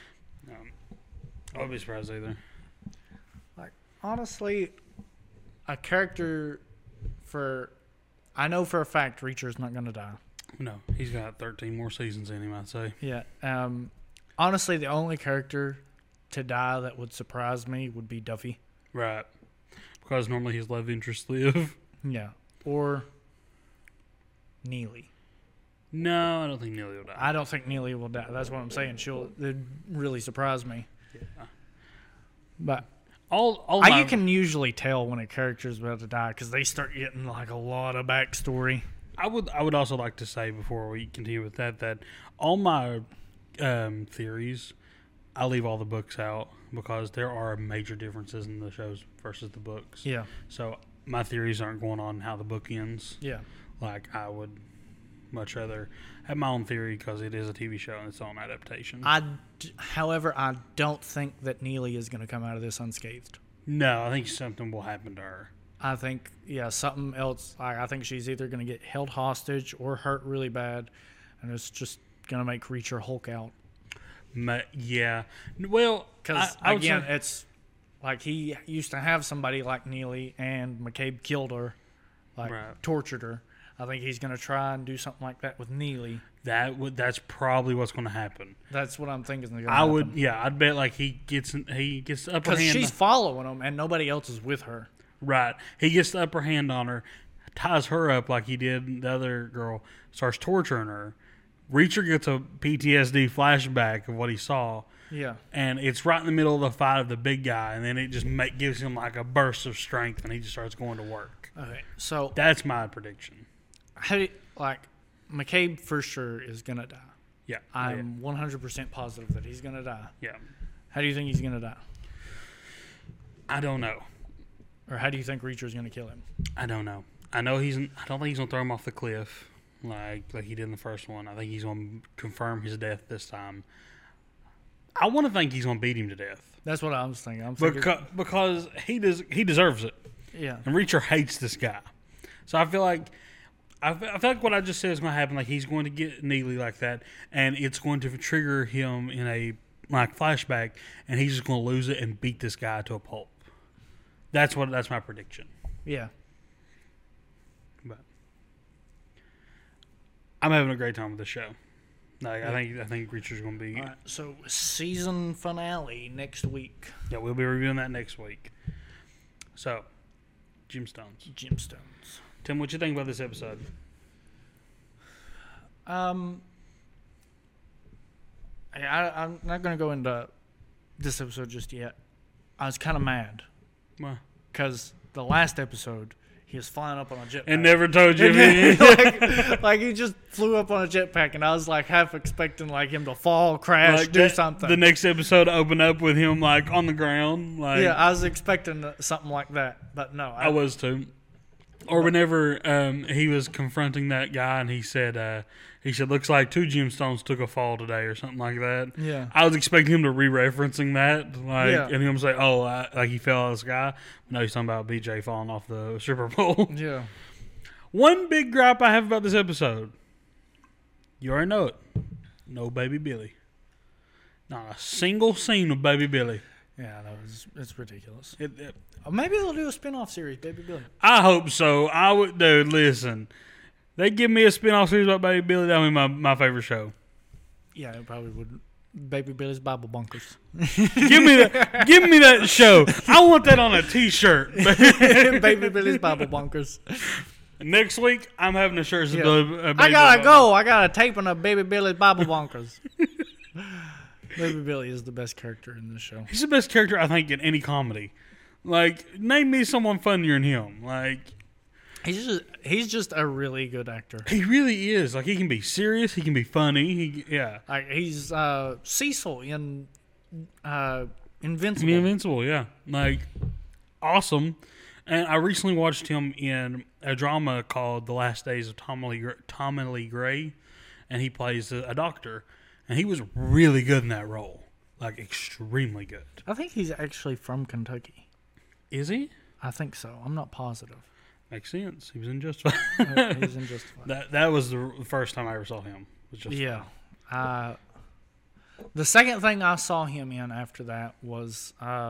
[SPEAKER 2] I wouldn't be surprised either.
[SPEAKER 1] Like honestly, a character I know for a fact Reacher's not going to die.
[SPEAKER 2] No, he's got 13 more seasons in him, I'd say.
[SPEAKER 1] Yeah. Honestly, the only character to die that would surprise me would be Duffy.
[SPEAKER 2] Right. Because normally his love interests live.
[SPEAKER 1] Yeah. Or Neely.
[SPEAKER 2] No, I don't think Neely will die.
[SPEAKER 1] I don't think Neely will die. That's what I'm saying. It'd really surprise me.
[SPEAKER 2] Yeah.
[SPEAKER 1] But you can usually tell when a character's about to die because they start getting like a lot of backstory.
[SPEAKER 2] I would also like to say before we continue with that all my theories, I leave all the books out because there are major differences in the shows versus the books.
[SPEAKER 1] Yeah.
[SPEAKER 2] So my theories aren't going on how the book ends.
[SPEAKER 1] Yeah.
[SPEAKER 2] Like I would much rather have my own theory because it is a TV show and its own adaptation.
[SPEAKER 1] However, I don't think that Neely is going to come out of this unscathed.
[SPEAKER 2] No, I think something will happen to her.
[SPEAKER 1] I think, something else. I think she's either going to get held hostage or hurt really bad, and it's just going to make Reacher Hulk out.
[SPEAKER 2] Yeah. Well,
[SPEAKER 1] because, again, it's like he used to have somebody like Neely, and McCabe killed her, tortured her. I think he's going to try and do something like that with Neely.
[SPEAKER 2] That's probably what's going to happen.
[SPEAKER 1] That's what I'm thinking is going to happen.
[SPEAKER 2] I'd bet like he gets the upper hand.
[SPEAKER 1] Because she's following him, and nobody else is with her.
[SPEAKER 2] Right. He gets the upper hand on her, ties her up like he did the other girl, starts torturing her. Reacher gets a PTSD flashback of what he saw.
[SPEAKER 1] Yeah.
[SPEAKER 2] And it's right in the middle of the fight of the big guy, and then it just gives him like a burst of strength, and he just starts going to work.
[SPEAKER 1] Okay, so
[SPEAKER 2] that's my prediction.
[SPEAKER 1] McCabe for sure is going to die.
[SPEAKER 2] Yeah.
[SPEAKER 1] I'm 100% positive that he's going to die.
[SPEAKER 2] Yeah.
[SPEAKER 1] How do you think he's going to die?
[SPEAKER 2] I don't know.
[SPEAKER 1] Or how do you think Reacher's going to kill him?
[SPEAKER 2] I don't know. I don't think he's going to throw him off the cliff like he did in the first one. I think he's going to confirm his death this time. I want to think he's going to beat him to death.
[SPEAKER 1] That's what I was thinking.
[SPEAKER 2] Because he deserves it.
[SPEAKER 1] Yeah.
[SPEAKER 2] And Reacher hates this guy. So I feel like what I just said is going to happen. Like he's going to get Neely like that, and it's going to trigger him in a flashback, and he's just going to lose it and beat this guy to a pulp. That's my prediction.
[SPEAKER 1] Yeah.
[SPEAKER 2] But I'm having a great time with the show. I think Reacher's going to be.
[SPEAKER 1] All right, so season finale next week.
[SPEAKER 2] Yeah, we'll be reviewing that next week. So, Gemstones. Tim, what you think about this episode?
[SPEAKER 1] I'm not going to go into this episode just yet. I was kind of mad.
[SPEAKER 2] Why?
[SPEAKER 1] Because the last episode, he was flying up on a jetpack.
[SPEAKER 2] And never told you
[SPEAKER 1] anything. like he just flew up on a jetpack, and I was like half expecting like him to fall, crash, do something.
[SPEAKER 2] The next episode opened up with him like on the ground.
[SPEAKER 1] Yeah, I was expecting something like that, but no.
[SPEAKER 2] I was too. Or whenever he was confronting that guy and he said, looks like 2 gemstones took a fall today or something like that.
[SPEAKER 1] Yeah.
[SPEAKER 2] I was expecting him to re-referencing that. And him say, like he fell out of the sky. No, he's talking about BJ falling off the stripper pole.
[SPEAKER 1] Yeah.
[SPEAKER 2] One big gripe I have about this episode. You already know it. no Baby Billy. Not a single scene of Baby Billy.
[SPEAKER 1] Yeah, it's ridiculous. Or maybe they'll do a spin-off series, Baby Billy.
[SPEAKER 2] I hope so. I would, dude. Listen, they give me a spin-off series about Baby Billy. That would be my favorite show.
[SPEAKER 1] Yeah, it probably would. Baby Billy's Bible Bunkers.
[SPEAKER 2] Give me that. Give me that show. I want that on a T-shirt.
[SPEAKER 1] Baby Billy's Bible Bunkers.
[SPEAKER 2] Next week, I'm having a shirt.
[SPEAKER 1] I gotta go. I got a taping of Baby Billy's Bible Bunkers. Baby Billy is the best character in this show.
[SPEAKER 2] He's the best character, I think, in any comedy. Like, name me someone funnier than him. Like,
[SPEAKER 1] he's just a really good actor.
[SPEAKER 2] he really is. Like, he can be serious. He can be funny.
[SPEAKER 1] Like he's Cecil in Invincible.
[SPEAKER 2] Invincible, yeah. Like, awesome. And I recently watched him in a drama called The Last Days of Tommy Lee Gray, and he plays a doctor. And he was really good in that role. Like, extremely good.
[SPEAKER 1] I think he's actually from Kentucky.
[SPEAKER 2] Is he?
[SPEAKER 1] I think so. I'm not positive.
[SPEAKER 2] Makes sense. He was in Justified.
[SPEAKER 1] He's in Justified.
[SPEAKER 2] That was the first time I ever saw him. Was Justified.
[SPEAKER 1] Yeah. The second thing I saw him in after that was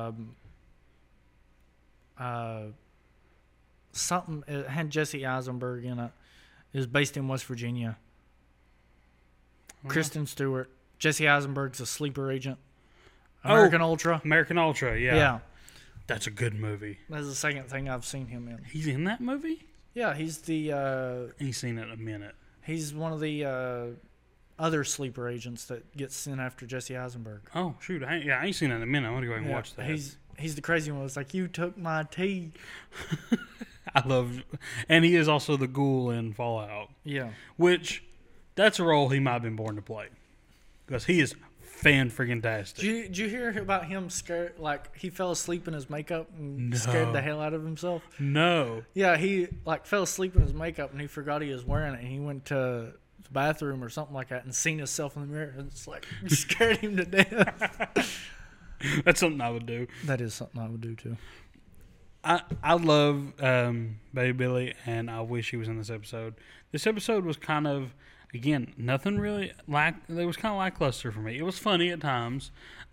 [SPEAKER 1] something. It had Jesse Eisenberg in it. It was based in West Virginia. Kristen Stewart. Jesse Eisenberg's a sleeper agent. American Ultra.
[SPEAKER 2] American Ultra, yeah.
[SPEAKER 1] Yeah.
[SPEAKER 2] That's a good movie.
[SPEAKER 1] That's the second thing I've seen him in.
[SPEAKER 2] He's in that movie?
[SPEAKER 1] Yeah, he's the...
[SPEAKER 2] He's seen it in a minute.
[SPEAKER 1] He's one of the other sleeper agents that gets sent after Jesse Eisenberg.
[SPEAKER 2] Oh, shoot. I ain't seen it in a minute. I want to go ahead and watch that.
[SPEAKER 1] He's the crazy one. It's like, you took my tea.
[SPEAKER 2] I love... And he is also the ghoul in Fallout.
[SPEAKER 1] Yeah.
[SPEAKER 2] Which... That's a role he might have been born to play. Because he is fan-freaking-tastic.
[SPEAKER 1] Did you hear about him scared? Like, he fell asleep in his makeup and scared the hell out of himself?
[SPEAKER 2] No.
[SPEAKER 1] Yeah, he, like, fell asleep in his makeup and he forgot he was wearing it. And he went to the bathroom or something like that and seen himself in the mirror. And it's like, scared him to death.
[SPEAKER 2] That's something I would do.
[SPEAKER 1] That is something I would do, too.
[SPEAKER 2] I love Baby Billy, and I wish he was in this episode. This episode was kind of... Again, nothing really it was kind of lackluster for me. It was funny at times.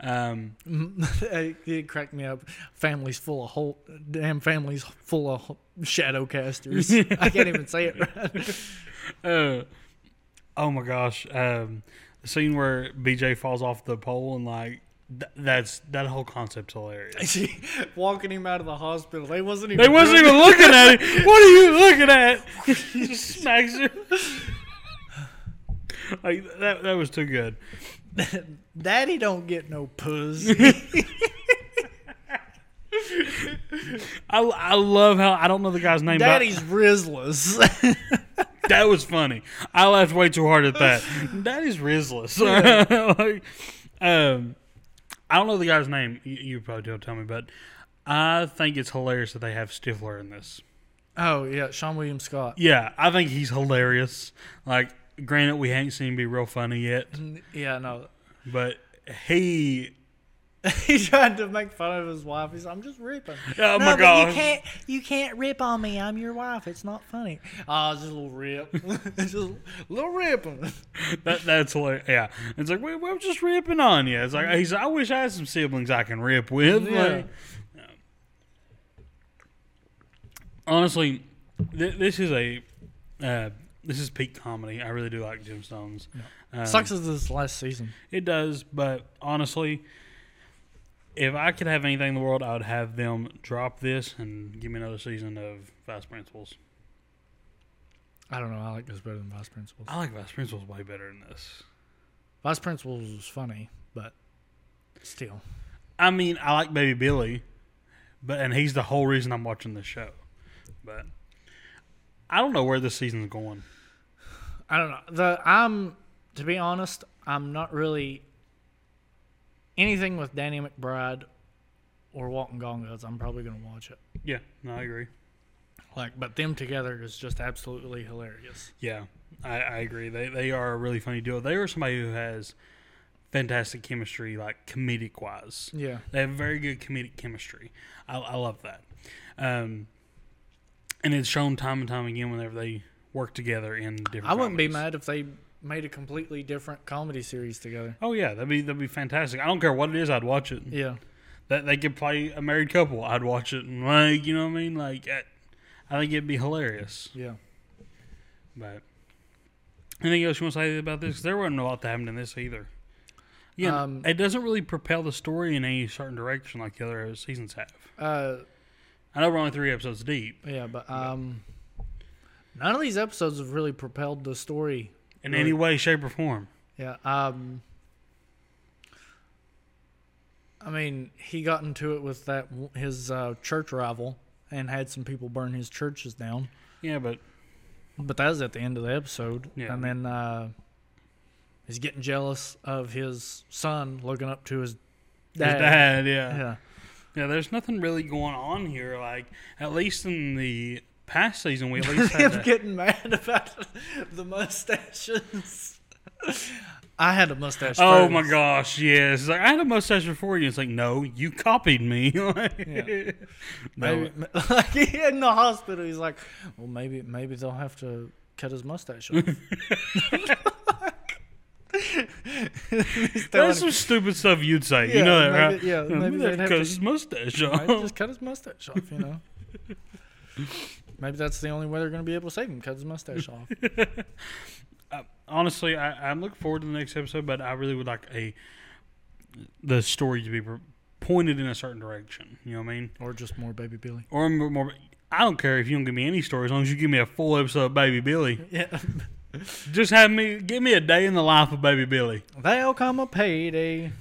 [SPEAKER 1] It cracked me up. Families full of shadowcasters. I can't even say it right.
[SPEAKER 2] Oh my gosh, the scene where BJ falls off the pole and like that whole concept's hilarious.
[SPEAKER 1] Walking him out of the hospital, they wasn't
[SPEAKER 2] even looking at him. What are you looking at? He just smacks her. Like that was too good.
[SPEAKER 1] Daddy don't get no pussy.
[SPEAKER 2] I love how I don't know the guy's name.
[SPEAKER 1] Daddy's Rizless.
[SPEAKER 2] That was funny. I laughed way too hard at that. Daddy's Rizless. Like, I don't know the guy's name. You probably don't tell me, but I think it's hilarious that they have Stifler in this.
[SPEAKER 1] Oh yeah, Sean William Scott.
[SPEAKER 2] Yeah, I think he's hilarious. Like. Granted, we ain't seen him be real funny yet.
[SPEAKER 1] Yeah, no.
[SPEAKER 2] But he
[SPEAKER 1] tried to make fun of his wife. He's like, I'm just ripping.
[SPEAKER 2] Oh, my gosh.
[SPEAKER 1] You can't rip on me. I'm your wife. It's not funny. Oh, just a little rip. Just a little ripping.
[SPEAKER 2] That's hilarious. Yeah. It's like, we're just ripping on you. It's like, he's like, I wish I had some siblings I can rip with.
[SPEAKER 1] Yeah.
[SPEAKER 2] Like, honestly, this is peak comedy. I really do like Gemstones.
[SPEAKER 1] Yeah. Sucks as this last season.
[SPEAKER 2] It does, but honestly, if I could have anything in the world, I would have them drop this and give me another season of Vice Principals.
[SPEAKER 1] I don't know. I like this better than Vice Principals.
[SPEAKER 2] I like Vice Principals way better than this.
[SPEAKER 1] Vice Principals was funny, but still.
[SPEAKER 2] I mean, I like Baby Billy, and he's the whole reason I'm watching this show. But I don't know where this season's going.
[SPEAKER 1] I don't know. To be honest, I'm not really anything with Danny McBride or Walton Goggins. I'm probably going to watch it.
[SPEAKER 2] Yeah, no, I agree.
[SPEAKER 1] But them together is just absolutely hilarious.
[SPEAKER 2] Yeah, I agree. They are a really funny duo. They are somebody who has fantastic chemistry, like comedic wise.
[SPEAKER 1] Yeah,
[SPEAKER 2] they have very good comedic chemistry. I love that. And it's shown time and time again whenever they work together in different.
[SPEAKER 1] I wouldn't
[SPEAKER 2] comedies.
[SPEAKER 1] be mad if they made a completely different comedy series together.
[SPEAKER 2] Oh yeah, that'd be fantastic. I don't care what it is, I'd watch it.
[SPEAKER 1] Yeah.
[SPEAKER 2] That they could play a married couple, I'd watch it. And like, you know what I mean? Like, I think it'd be hilarious.
[SPEAKER 1] Yeah.
[SPEAKER 2] But anything else you want to say about this? 'Cause there wasn't a lot that happened in this either. Yeah, it doesn't really propel the story in any certain direction like the other seasons have. I know we're only 3 episodes deep.
[SPEAKER 1] Yeah, but none of these episodes have really propelled the story
[SPEAKER 2] in any way, shape, or form.
[SPEAKER 1] Yeah. I mean, he got into it with his church rival and had some people burn his churches down.
[SPEAKER 2] Yeah, but
[SPEAKER 1] that was at the end of the episode.
[SPEAKER 2] Yeah.
[SPEAKER 1] And then he's getting jealous of his son looking up to his dad.
[SPEAKER 2] His dad, yeah.
[SPEAKER 1] Yeah.
[SPEAKER 2] Yeah, there's nothing really going on here. Like, at least in the past season, we at least had
[SPEAKER 1] him getting mad about the mustaches. I had a mustache.
[SPEAKER 2] Oh
[SPEAKER 1] first.
[SPEAKER 2] my gosh, yes. It's like, I had a mustache before you. It's like, no, you copied me.
[SPEAKER 1] Yeah.
[SPEAKER 2] No.
[SPEAKER 1] Maybe, like in the hospital, he's like, well, maybe they'll have to cut his mustache off.
[SPEAKER 2] That's some stupid stuff you'd say. You know that, right?
[SPEAKER 1] Maybe, yeah, maybe they'd have
[SPEAKER 2] cut
[SPEAKER 1] to
[SPEAKER 2] his mustache off.
[SPEAKER 1] Maybe just cut his mustache off, you know. Maybe that's the only way they're going to be able to save him, cut his mustache off.
[SPEAKER 2] Honestly, I'm looking forward to the next episode, but I really would like the story to be pointed in a certain direction. You know what I mean?
[SPEAKER 1] Or just more Baby Billy.
[SPEAKER 2] Or more. I don't care if you don't give me any story, as long as you give me a full episode of Baby Billy.
[SPEAKER 1] Yeah.
[SPEAKER 2] Just give me a day in the life of Baby Billy.
[SPEAKER 1] There'll come a payday.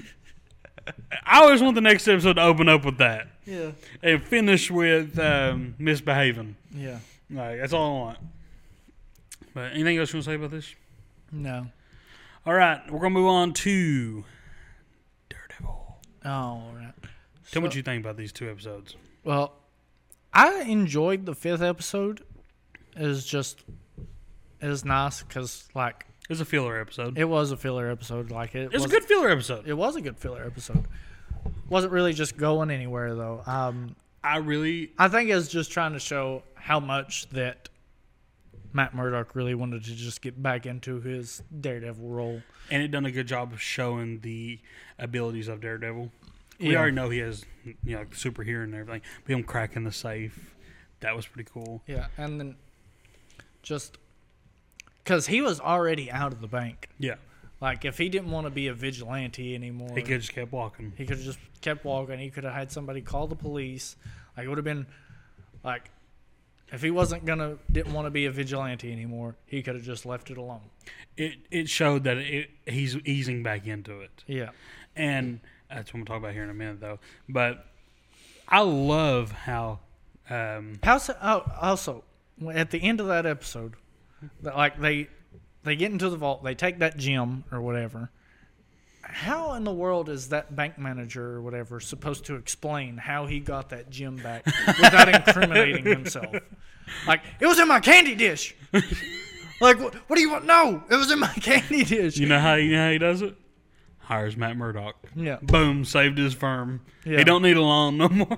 [SPEAKER 2] I always want the next episode to open up with that.
[SPEAKER 1] Yeah.
[SPEAKER 2] And finish with misbehaving.
[SPEAKER 1] Yeah.
[SPEAKER 2] Like, that's all I want. But anything else you want to say about this?
[SPEAKER 1] No.
[SPEAKER 2] All right, we're going to move on to Daredevil.
[SPEAKER 1] Oh, all right.
[SPEAKER 2] Tell me what you think about these 2 episodes.
[SPEAKER 1] Well, I enjoyed the 5th episode. It was nice because, like...
[SPEAKER 2] It was a filler episode.
[SPEAKER 1] It was a filler episode. Like
[SPEAKER 2] it was a good filler episode.
[SPEAKER 1] It was a good filler episode. Wasn't really just going anywhere, though.
[SPEAKER 2] I
[SPEAKER 1] think it was just trying to show how much that Matt Murdock really wanted to just get back into his Daredevil role.
[SPEAKER 2] And it done a good job of showing the abilities of Daredevil. We
[SPEAKER 1] Yeah.
[SPEAKER 2] already know he has, super hearing and everything. But him cracking the safe, that was pretty cool.
[SPEAKER 1] Yeah, and then just because he was already out of the bank.
[SPEAKER 2] Yeah.
[SPEAKER 1] Like, if he didn't want to be a vigilante anymore,
[SPEAKER 2] He could have just kept walking.
[SPEAKER 1] He could have just kept walking. He could have had somebody call the police. Like, it would have been, like, if he didn't want to be a vigilante anymore, he could have just left it alone.
[SPEAKER 2] It showed that he's easing back into it.
[SPEAKER 1] Yeah.
[SPEAKER 2] And that's what I'm going to talk about here in a minute, though. But I love how...
[SPEAKER 1] Also, at the end of that episode, like, they get into the vault, they take that gem or whatever. How in the world is that bank manager or whatever supposed to explain how he got that gem back without incriminating himself? Like, it was in my candy dish. Like, what do you want? No, it was in my candy dish.
[SPEAKER 2] You know how he does it? Hires Matt Murdock.
[SPEAKER 1] Yeah.
[SPEAKER 2] Boom, saved his firm.
[SPEAKER 1] Yeah.
[SPEAKER 2] He don't need a loan no more.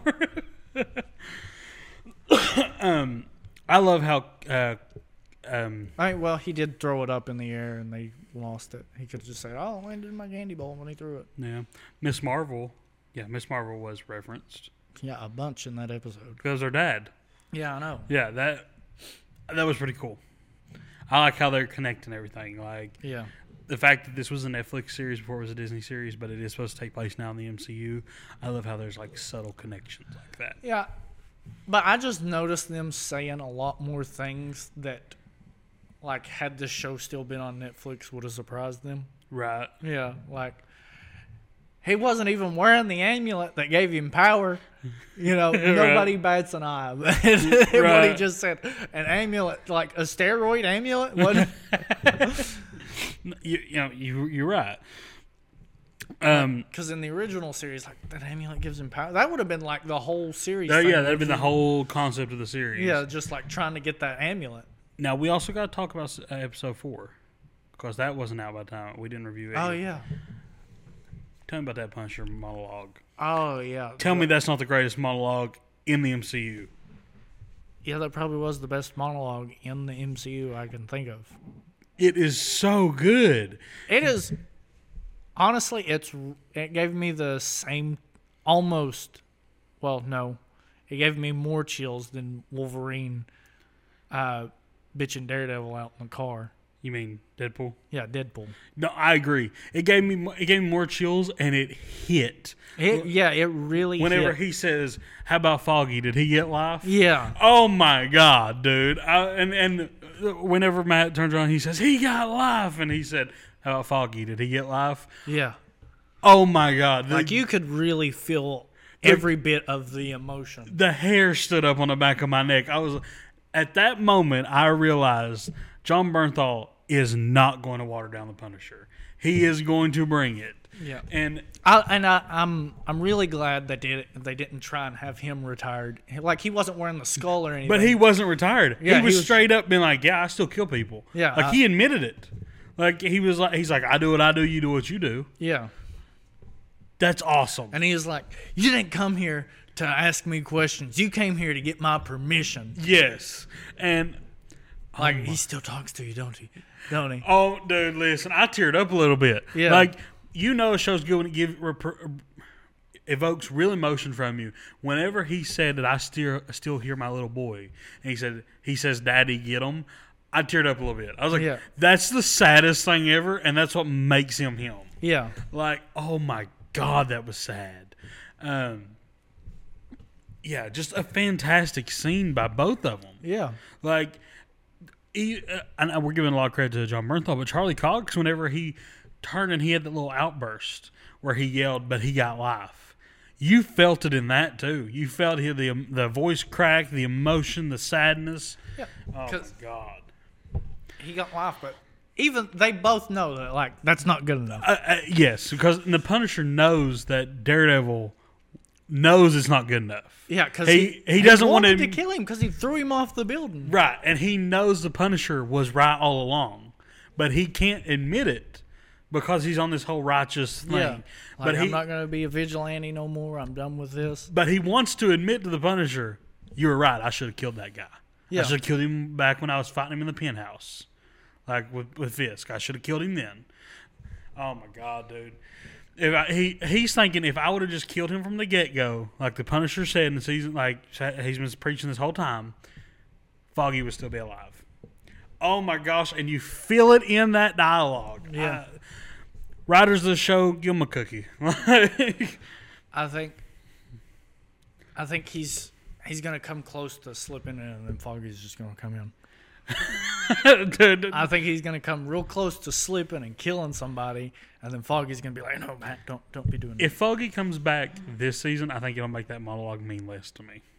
[SPEAKER 2] I love how...
[SPEAKER 1] well, he did throw it up in the air and they lost it. He could have just said, "Oh, I landed in my candy bowl" when he threw it.
[SPEAKER 2] Yeah. Miss Marvel. Yeah, Miss Marvel was referenced.
[SPEAKER 1] Yeah, a bunch in that episode.
[SPEAKER 2] Because her dad.
[SPEAKER 1] Yeah, I know.
[SPEAKER 2] Yeah, that was pretty cool. I like how they're connecting everything. Like,
[SPEAKER 1] Yeah.
[SPEAKER 2] the fact that this was a Netflix series before it was a Disney series, but it is supposed to take place now in the MCU. I love how there's, like, subtle connections like that.
[SPEAKER 1] Yeah. But I just noticed them saying a lot more things that, like, had this show still been on Netflix, would have surprised them.
[SPEAKER 2] Right.
[SPEAKER 1] Yeah, like, he wasn't even wearing the amulet that gave him power. You know, nobody bats an eye. But what he just said, an amulet, like a steroid amulet? What?
[SPEAKER 2] You're right.
[SPEAKER 1] Because in the original series, like, that amulet gives him power. That would have been like the whole series.
[SPEAKER 2] Yeah,
[SPEAKER 1] thing.
[SPEAKER 2] that'd have been the whole concept of the series.
[SPEAKER 1] Yeah, just like trying to get that amulet.
[SPEAKER 2] Now, we also got to talk about episode 4. Because that wasn't out by the time. We didn't review it.
[SPEAKER 1] Oh, yeah.
[SPEAKER 2] Tell me about that Punisher monologue.
[SPEAKER 1] Oh, yeah.
[SPEAKER 2] Tell me that's not the greatest monologue in the MCU.
[SPEAKER 1] Yeah, that probably was the best monologue in the MCU I can think of.
[SPEAKER 2] It is so good.
[SPEAKER 1] It is. Honestly, it gave me the same, almost. Well, no, it gave me more chills than Wolverine, bitching Daredevil out in the car.
[SPEAKER 2] You mean Deadpool?
[SPEAKER 1] Yeah, Deadpool.
[SPEAKER 2] No, I agree. It gave me more chills, and it hit.
[SPEAKER 1] It really.
[SPEAKER 2] Whenever
[SPEAKER 1] hit.
[SPEAKER 2] he says, "How about Foggy? Did he get life?"
[SPEAKER 1] Yeah.
[SPEAKER 2] Oh my God, dude! And whenever Matt turns around, he says, "He got life," and he said, "How about Foggy? Did he get life?"
[SPEAKER 1] Yeah.
[SPEAKER 2] Oh my God!
[SPEAKER 1] Like you could really feel every bit of the emotion.
[SPEAKER 2] The hair stood up on the back of my neck. At that moment, I realized Jon Bernthal is not going to water down the Punisher. He is going to bring it.
[SPEAKER 1] Yeah.
[SPEAKER 2] And
[SPEAKER 1] I'm really glad they didn't try and have him retired. Like he wasn't wearing the skull or anything.
[SPEAKER 2] But he wasn't retired.
[SPEAKER 1] Yeah,
[SPEAKER 2] he was straight up being like, "Yeah, I still kill people."
[SPEAKER 1] Yeah,
[SPEAKER 2] like he admitted it. Like he's like, "I do what I do. You do what you do."
[SPEAKER 1] Yeah.
[SPEAKER 2] That's awesome.
[SPEAKER 1] And he was like, "You didn't come here to ask me questions. You came here to get my permission."
[SPEAKER 2] Yes, and
[SPEAKER 1] like he still talks to you, don't he? Don't he?
[SPEAKER 2] Oh, dude, listen, I teared up a little bit.
[SPEAKER 1] Yeah.
[SPEAKER 2] Like, a show's good when it evokes real emotion from you. Whenever he said that I still hear my little boy, and he says, "Daddy, get him," I teared up a little bit. I was like, that's the saddest thing ever, and that's what makes him him.
[SPEAKER 1] Yeah.
[SPEAKER 2] Like, oh my God, that was sad. Yeah, just a fantastic scene by both of them.
[SPEAKER 1] Yeah.
[SPEAKER 2] Like, and we're giving a lot of credit to Jon Bernthal, but Charlie Cox, whenever he turned and he had that little outburst where he yelled, but he got life. You felt it in that too. You felt the voice crack, the emotion, the sadness.
[SPEAKER 1] Yeah.
[SPEAKER 2] Oh my God.
[SPEAKER 1] He got life, but even they both know that like that's not good enough.
[SPEAKER 2] Yes, because the Punisher knows that Daredevil knows it's not good enough.
[SPEAKER 1] Yeah, because
[SPEAKER 2] he doesn't want
[SPEAKER 1] to kill him because he threw him off the building.
[SPEAKER 2] Right, and he knows the Punisher was right all along, but he can't admit it because he's on this whole righteous thing.
[SPEAKER 1] Yeah,
[SPEAKER 2] but
[SPEAKER 1] I'm not going to be a vigilante no more. I'm done with this.
[SPEAKER 2] But he wants to admit to the Punisher, "You were right. I should have killed that guy.
[SPEAKER 1] Yeah.
[SPEAKER 2] I should have killed him back when I was fighting him in the penthouse, like with Fisk. I should have killed him then." Oh my God, dude. He's thinking if I would have just killed him from the get-go, like the Punisher said in the season, like he's been preaching this whole time, Foggy would still be alive. Oh my gosh, and you feel it in that dialogue.
[SPEAKER 1] Yeah.
[SPEAKER 2] Writers of the show, give him a cookie.
[SPEAKER 1] I think he's going to come close to slipping in, and then Foggy's just going to come in.
[SPEAKER 2] Dude.
[SPEAKER 1] I think he's going to come real close to slipping and killing somebody, and then Foggy's going to be like, "No, Matt, don't be doing that."
[SPEAKER 2] If Foggy comes back this season, I think it'll make that monologue mean less to me.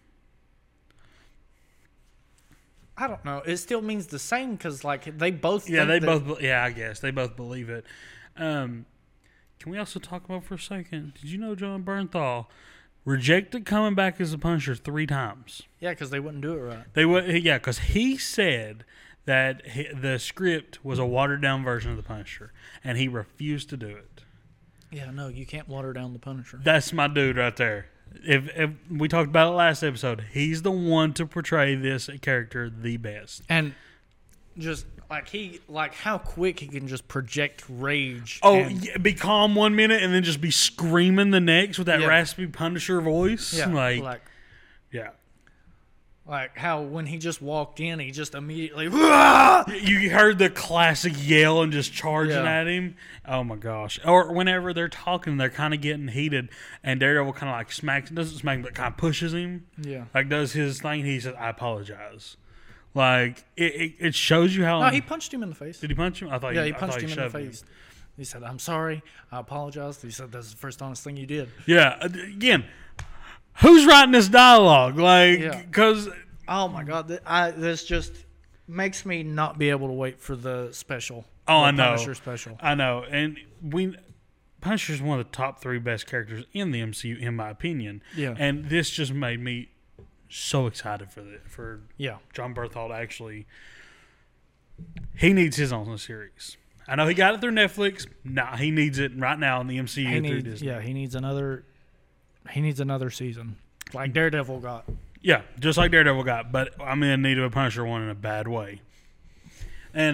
[SPEAKER 1] I don't know. It still means the same because, like, they both.
[SPEAKER 2] Yeah, I guess they both believe it. Can we also talk about for a second? Did you know Jon Bernthal rejected coming back as a Punisher 3 times?
[SPEAKER 1] Yeah, because they wouldn't do it right.
[SPEAKER 2] They would. Yeah, because he said that the script was a watered down version of the Punisher, and he refused to do it.
[SPEAKER 1] Yeah, no, you can't water down the Punisher.
[SPEAKER 2] That's my dude right there. If we talked about it last episode, he's the one to portray this character the best.
[SPEAKER 1] And just like how quick he can just project rage.
[SPEAKER 2] Oh, be calm one minute and then just be screaming the next with that
[SPEAKER 1] Yeah.
[SPEAKER 2] raspy Punisher voice.
[SPEAKER 1] Yeah,
[SPEAKER 2] Yeah.
[SPEAKER 1] like how when he just walked in, he just immediately.
[SPEAKER 2] You heard the classic yell and just charging
[SPEAKER 1] Yeah.
[SPEAKER 2] at him. Oh my gosh! Or whenever they're talking, they're kind of getting heated, and Daredevil kind of like doesn't smack, but kind of pushes him.
[SPEAKER 1] Yeah.
[SPEAKER 2] Like does his thing. He says, "I apologize." Like it shows you how.
[SPEAKER 1] No, he punched him in the face.
[SPEAKER 2] Did he punch him? I thought.
[SPEAKER 1] Yeah, he punched him in the
[SPEAKER 2] shoved
[SPEAKER 1] face. He said, "I'm sorry. I apologize." He said, "That's the first honest thing you did."
[SPEAKER 2] Yeah. Again, who's writing this dialogue? Like,
[SPEAKER 1] Yeah.
[SPEAKER 2] because.
[SPEAKER 1] Oh my God, this just makes me not be able to wait for the special.
[SPEAKER 2] Oh,
[SPEAKER 1] the
[SPEAKER 2] I know.
[SPEAKER 1] Punisher special.
[SPEAKER 2] I know, and Punisher's one of the top 3 best characters in the MCU, in my opinion.
[SPEAKER 1] Yeah.
[SPEAKER 2] And this just made me so excited for
[SPEAKER 1] Yeah.
[SPEAKER 2] Jon Bernthal to actually. He needs his own series. I know he got it through Netflix. Nah, he needs it right now in the MCU through Disney.
[SPEAKER 1] Yeah, he needs another season, like Daredevil got.
[SPEAKER 2] Yeah, just like Daredevil got, but I'm in need of a Punisher one in a bad way. And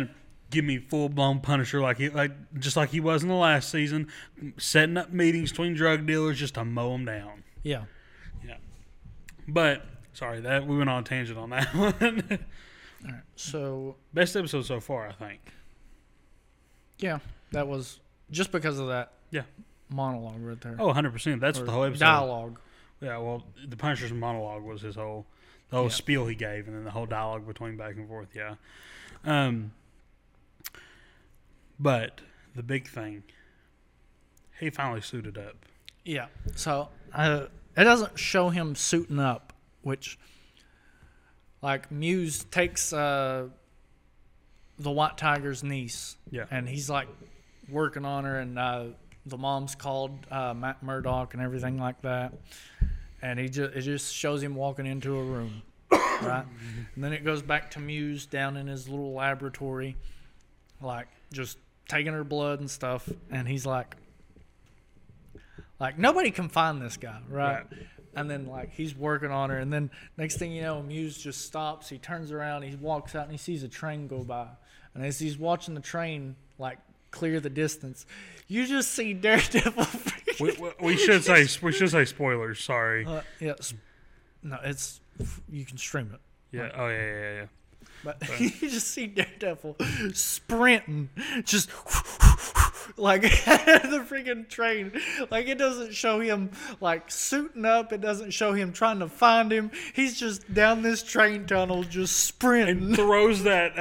[SPEAKER 2] give me full blown Punisher just like he was in the last season, setting up meetings between drug dealers just to mow them down.
[SPEAKER 1] Yeah.
[SPEAKER 2] Yeah. But sorry that we went on a tangent on that one.
[SPEAKER 1] All right. So
[SPEAKER 2] best episode so far, I think.
[SPEAKER 1] Yeah, that was just because of that.
[SPEAKER 2] Yeah.
[SPEAKER 1] Monologue right there.
[SPEAKER 2] Oh, 100%. That's what the whole episode.
[SPEAKER 1] Dialogue.
[SPEAKER 2] Yeah. Well, the Punisher's monologue was the whole spiel he gave, and then the whole dialogue between back and forth. Yeah. But the big thing, he finally suited up.
[SPEAKER 1] Yeah. So it doesn't show him suiting up, which, like, Muse takes the White Tiger's niece.
[SPEAKER 2] Yeah.
[SPEAKER 1] And he's like working on her, and the mom's called Matt Murdock and everything like that. And it just shows him walking into a room, right? And then it goes back to Muse down in his little laboratory, like just taking her blood and stuff. And he's like nobody can find this guy, right? And then like he's working on her, and then next thing you know, Muse just stops. He turns around, he walks out, and he sees a train go by. And as he's watching the train like clear the distance, you just see Daredevil.
[SPEAKER 2] we should say spoilers. Sorry.
[SPEAKER 1] Yes. No, it's you can stream it.
[SPEAKER 2] Yeah.
[SPEAKER 1] Like,
[SPEAKER 2] oh yeah.
[SPEAKER 1] But you just see Daredevil sprinting, just like out of the freaking train. Like, it doesn't show him like suiting up. It doesn't show him trying to find him. He's just down this train tunnel, just sprinting.
[SPEAKER 2] And throws that.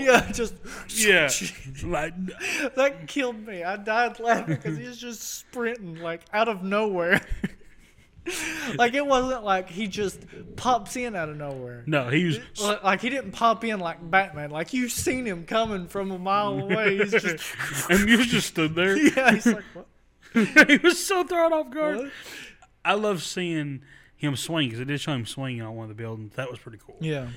[SPEAKER 1] Like that killed me. I died laughing because he's just sprinting like out of nowhere. Like, it wasn't like he just pops in out of nowhere.
[SPEAKER 2] No, he was
[SPEAKER 1] like he didn't pop in like Batman. Like, you've seen him coming from a mile away. He's just
[SPEAKER 2] and you just stood there.
[SPEAKER 1] Yeah, he's like, what?
[SPEAKER 2] He was so thrown off guard.
[SPEAKER 1] What?
[SPEAKER 2] I love seeing him swing because it did show him swinging on one of the buildings. That was pretty cool.
[SPEAKER 1] Yeah.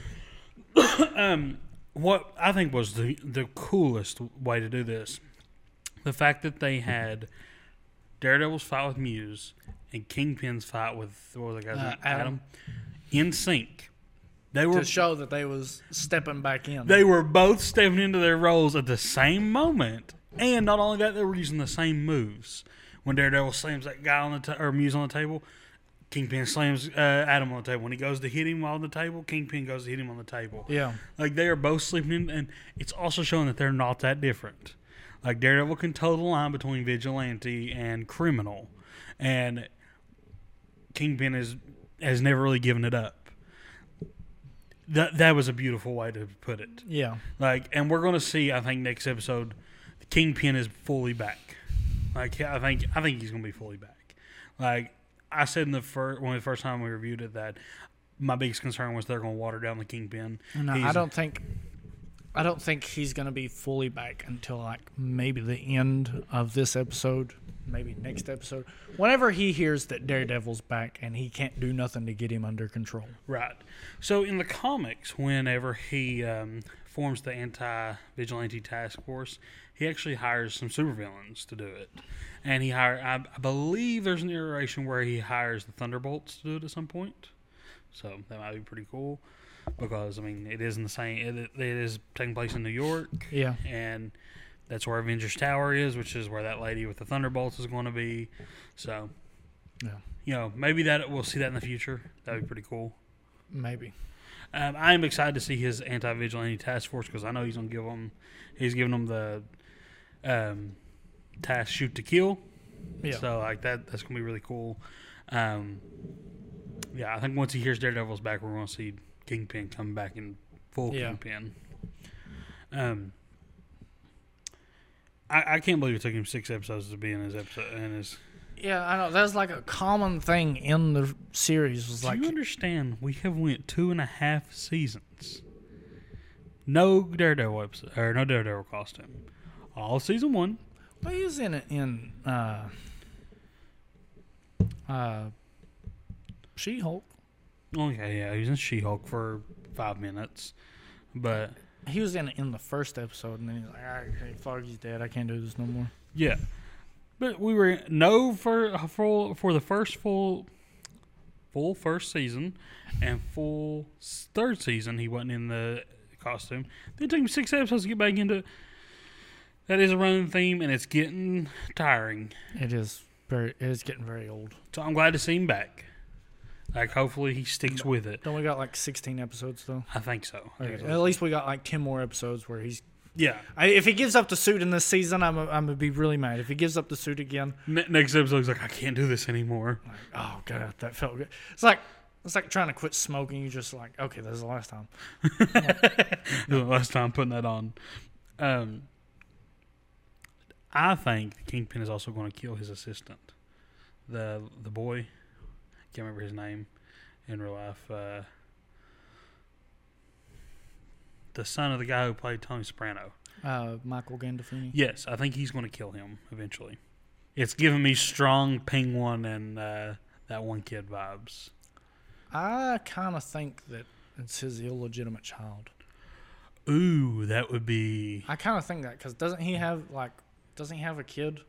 [SPEAKER 2] What I think was the coolest way to do this, the fact that they had Daredevil's fight with Muse and Kingpin's fight with what was the guy's name? Adam, in sync. They were
[SPEAKER 1] to show that they was stepping back in.
[SPEAKER 2] They were both stepping into their roles at the same moment, and not only that, they were using the same moves. When Daredevil slams that guy on the or Muse on the table, Kingpin slams Adam on the table. When he goes to hit him on the table, Kingpin goes to hit him on the table.
[SPEAKER 1] Yeah,
[SPEAKER 2] like they are both sleeping in, and it's also showing that they're not that different. Like, Daredevil can toe the line between vigilante and criminal, and Kingpin has never really given it up. That was a beautiful way to put it.
[SPEAKER 1] Yeah.
[SPEAKER 2] Like, and we're going to see, I think, next episode, the Kingpin is fully back. Like, I think he's going to be fully back. Like I said in the first time we reviewed it, that my biggest concern was they're going to water down the Kingpin.
[SPEAKER 1] No, I don't think he's going to be fully back until like maybe the end of this episode, maybe next episode. Whenever he hears that Daredevil's back and he can't do nothing to get him under control.
[SPEAKER 2] Right. So in the comics, whenever he forms the anti-vigilante task force, he actually hires some supervillains to do it. And I believe there's an iteration where he hires the Thunderbolts to do it at some point. So that might be pretty cool. Because, I mean, it is in the same. It is taking place in New York.
[SPEAKER 1] Yeah.
[SPEAKER 2] And that's where Avengers Tower is, which is where that lady with the Thunderbolts is going to be. So,
[SPEAKER 1] yeah.
[SPEAKER 2] Maybe that we'll see that in the future. That'd be pretty cool.
[SPEAKER 1] Maybe.
[SPEAKER 2] I am excited to see his anti-vigilante task force because I know he's giving them the task shoot to kill.
[SPEAKER 1] Yeah.
[SPEAKER 2] So, like, that's going to be really cool. I think once he hears Daredevil's back, we're going to see Kingpin come back in full Kingpin. I can't believe it took him 6 episodes to be in his episode.
[SPEAKER 1] Yeah, I know. That's like a common thing in the series.
[SPEAKER 2] Do you understand? We have went 2.5 seasons. No Daredevil episode, or no Daredevil costume. All season 1.
[SPEAKER 1] Well, he was in it in She-Hulk.
[SPEAKER 2] Okay, yeah, he was in She-Hulk for 5 minutes, but
[SPEAKER 1] he was in the first episode, and then he's like, "All right, fuck, he's dead. I can't do this no more."
[SPEAKER 2] Yeah, but we were for the first full first season and full third season. He wasn't in the costume. Then it took him 6 episodes to get back into. That is a running theme, and it's getting tiring.
[SPEAKER 1] It is getting very old.
[SPEAKER 2] So I'm glad to see him back. Like, hopefully he sticks with it.
[SPEAKER 1] Don't we got like 16 episodes though?
[SPEAKER 2] I think so.
[SPEAKER 1] Okay. At least we got like 10 more episodes where he's.
[SPEAKER 2] Yeah.
[SPEAKER 1] If he gives up the suit in this season, I'm gonna be really mad. If he gives up the suit again,
[SPEAKER 2] Next episode, he's like, I can't do this anymore.
[SPEAKER 1] like, oh god, that felt good. It's like trying to quit smoking. You're just like, okay, this is the last time.
[SPEAKER 2] The last time putting that on. I think the Kingpin is also going to kill his assistant, the boy. Can't remember his name in real life. The son of the guy who played Tony Soprano.
[SPEAKER 1] Michael Gandolfini.
[SPEAKER 2] Yes, I think he's going to kill him eventually. It's giving me strong Penguin and that one kid vibes.
[SPEAKER 1] I kind of think that it's his illegitimate child.
[SPEAKER 2] Ooh, that would be.
[SPEAKER 1] I kind of think that because doesn't he have a kid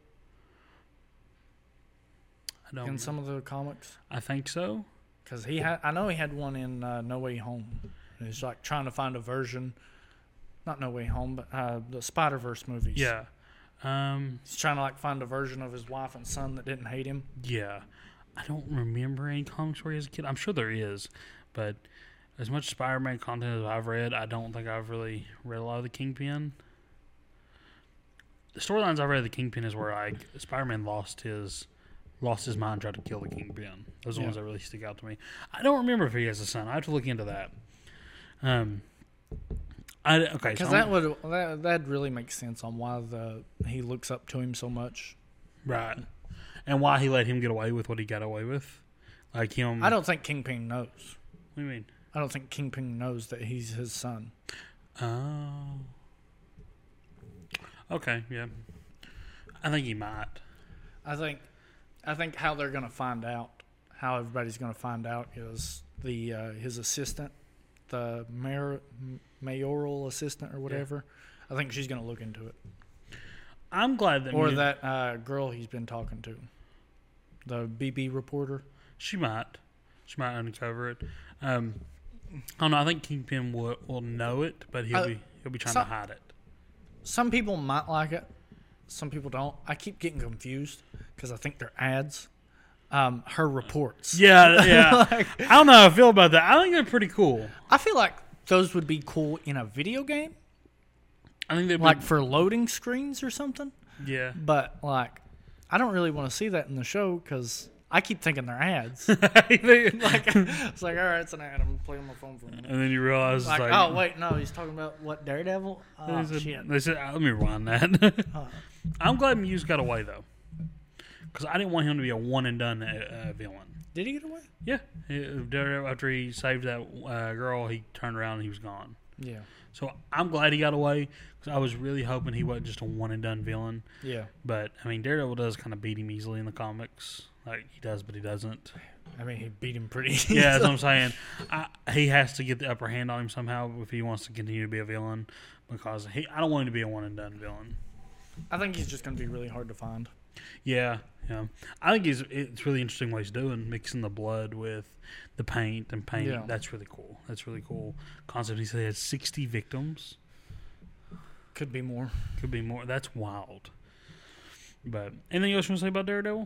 [SPEAKER 2] I don't.
[SPEAKER 1] in some of the comics?
[SPEAKER 2] I think so.
[SPEAKER 1] Because I know he had one in No Way Home. And he's like trying to find a version, not No Way Home, but the Spider-Verse movies.
[SPEAKER 2] Yeah.
[SPEAKER 1] He's trying to like find a version of his wife and son that didn't hate him.
[SPEAKER 2] Yeah. I don't remember any comics where he was a kid. I'm sure there is, but as much Spider-Man content as I've read, I don't think I've really read a lot of the Kingpin. The storylines I've read of the Kingpin is where like Spider-Man lost his mind, tried to kill the Kingpin. Those are the ones that really stick out to me. I don't remember if he has a son. I have to look into that.
[SPEAKER 1] Because that really makes sense on why he looks up to him so much.
[SPEAKER 2] Right. And why he let him get away with what he got away with. Like him.
[SPEAKER 1] I don't think Kingpin knows.
[SPEAKER 2] What do you mean?
[SPEAKER 1] I don't think Kingpin knows that he's his son.
[SPEAKER 2] Oh. Okay, yeah. I think he might.
[SPEAKER 1] I think how they're going to find out, how everybody's going to find out is his assistant, the mayoral assistant or whatever. Yeah. I think she's going to look into it.
[SPEAKER 2] I'm glad that...
[SPEAKER 1] Or that girl he's been talking to, the BB reporter.
[SPEAKER 2] She might uncover it. I don't know. I think Kingpin will know it, but he'll be trying to hide it.
[SPEAKER 1] Some people might like it. Some people don't. I keep getting confused because I think they're ads. Her reports.
[SPEAKER 2] Yeah. I don't know how I feel about that. I think they're pretty cool.
[SPEAKER 1] I feel like those would be cool in a video game.
[SPEAKER 2] I think they'd be...
[SPEAKER 1] Like for loading screens or something.
[SPEAKER 2] Yeah.
[SPEAKER 1] But like, I don't really want to see that in the show because I keep thinking they're ads. It's like, all right, it's an ad. I'm playing my phone for a minute.
[SPEAKER 2] And then you realize,
[SPEAKER 1] like, oh wait, no, he's talking about what, Daredevil? Oh shit.
[SPEAKER 2] They said, let me rewind that. I'm glad Muse got away though, because I didn't want him to be a one and done villain.
[SPEAKER 1] Did he get away?
[SPEAKER 2] Yeah. Daredevil, after he saved that girl, he turned around and he was gone.
[SPEAKER 1] Yeah.
[SPEAKER 2] So I'm glad he got away because I was really hoping he wasn't just a one and done villain.
[SPEAKER 1] Yeah.
[SPEAKER 2] But I mean, Daredevil does kind of beat him easily in the comics. Like he does, but he doesn't.
[SPEAKER 1] I mean, he beat him pretty easily.
[SPEAKER 2] Yeah, that's what I'm saying. He has to get the upper hand on him somehow if he wants to continue to be a villain, because I don't want him to be a one and done villain.
[SPEAKER 1] I think he's just going to be really hard to find.
[SPEAKER 2] Yeah. I think it's really interesting what he's doing, mixing the blood with the paint and painting. Yeah. That's really cool. Concept. He said he had 60 victims.
[SPEAKER 1] Could be more.
[SPEAKER 2] That's wild. But anything else you want to say about Daredevil?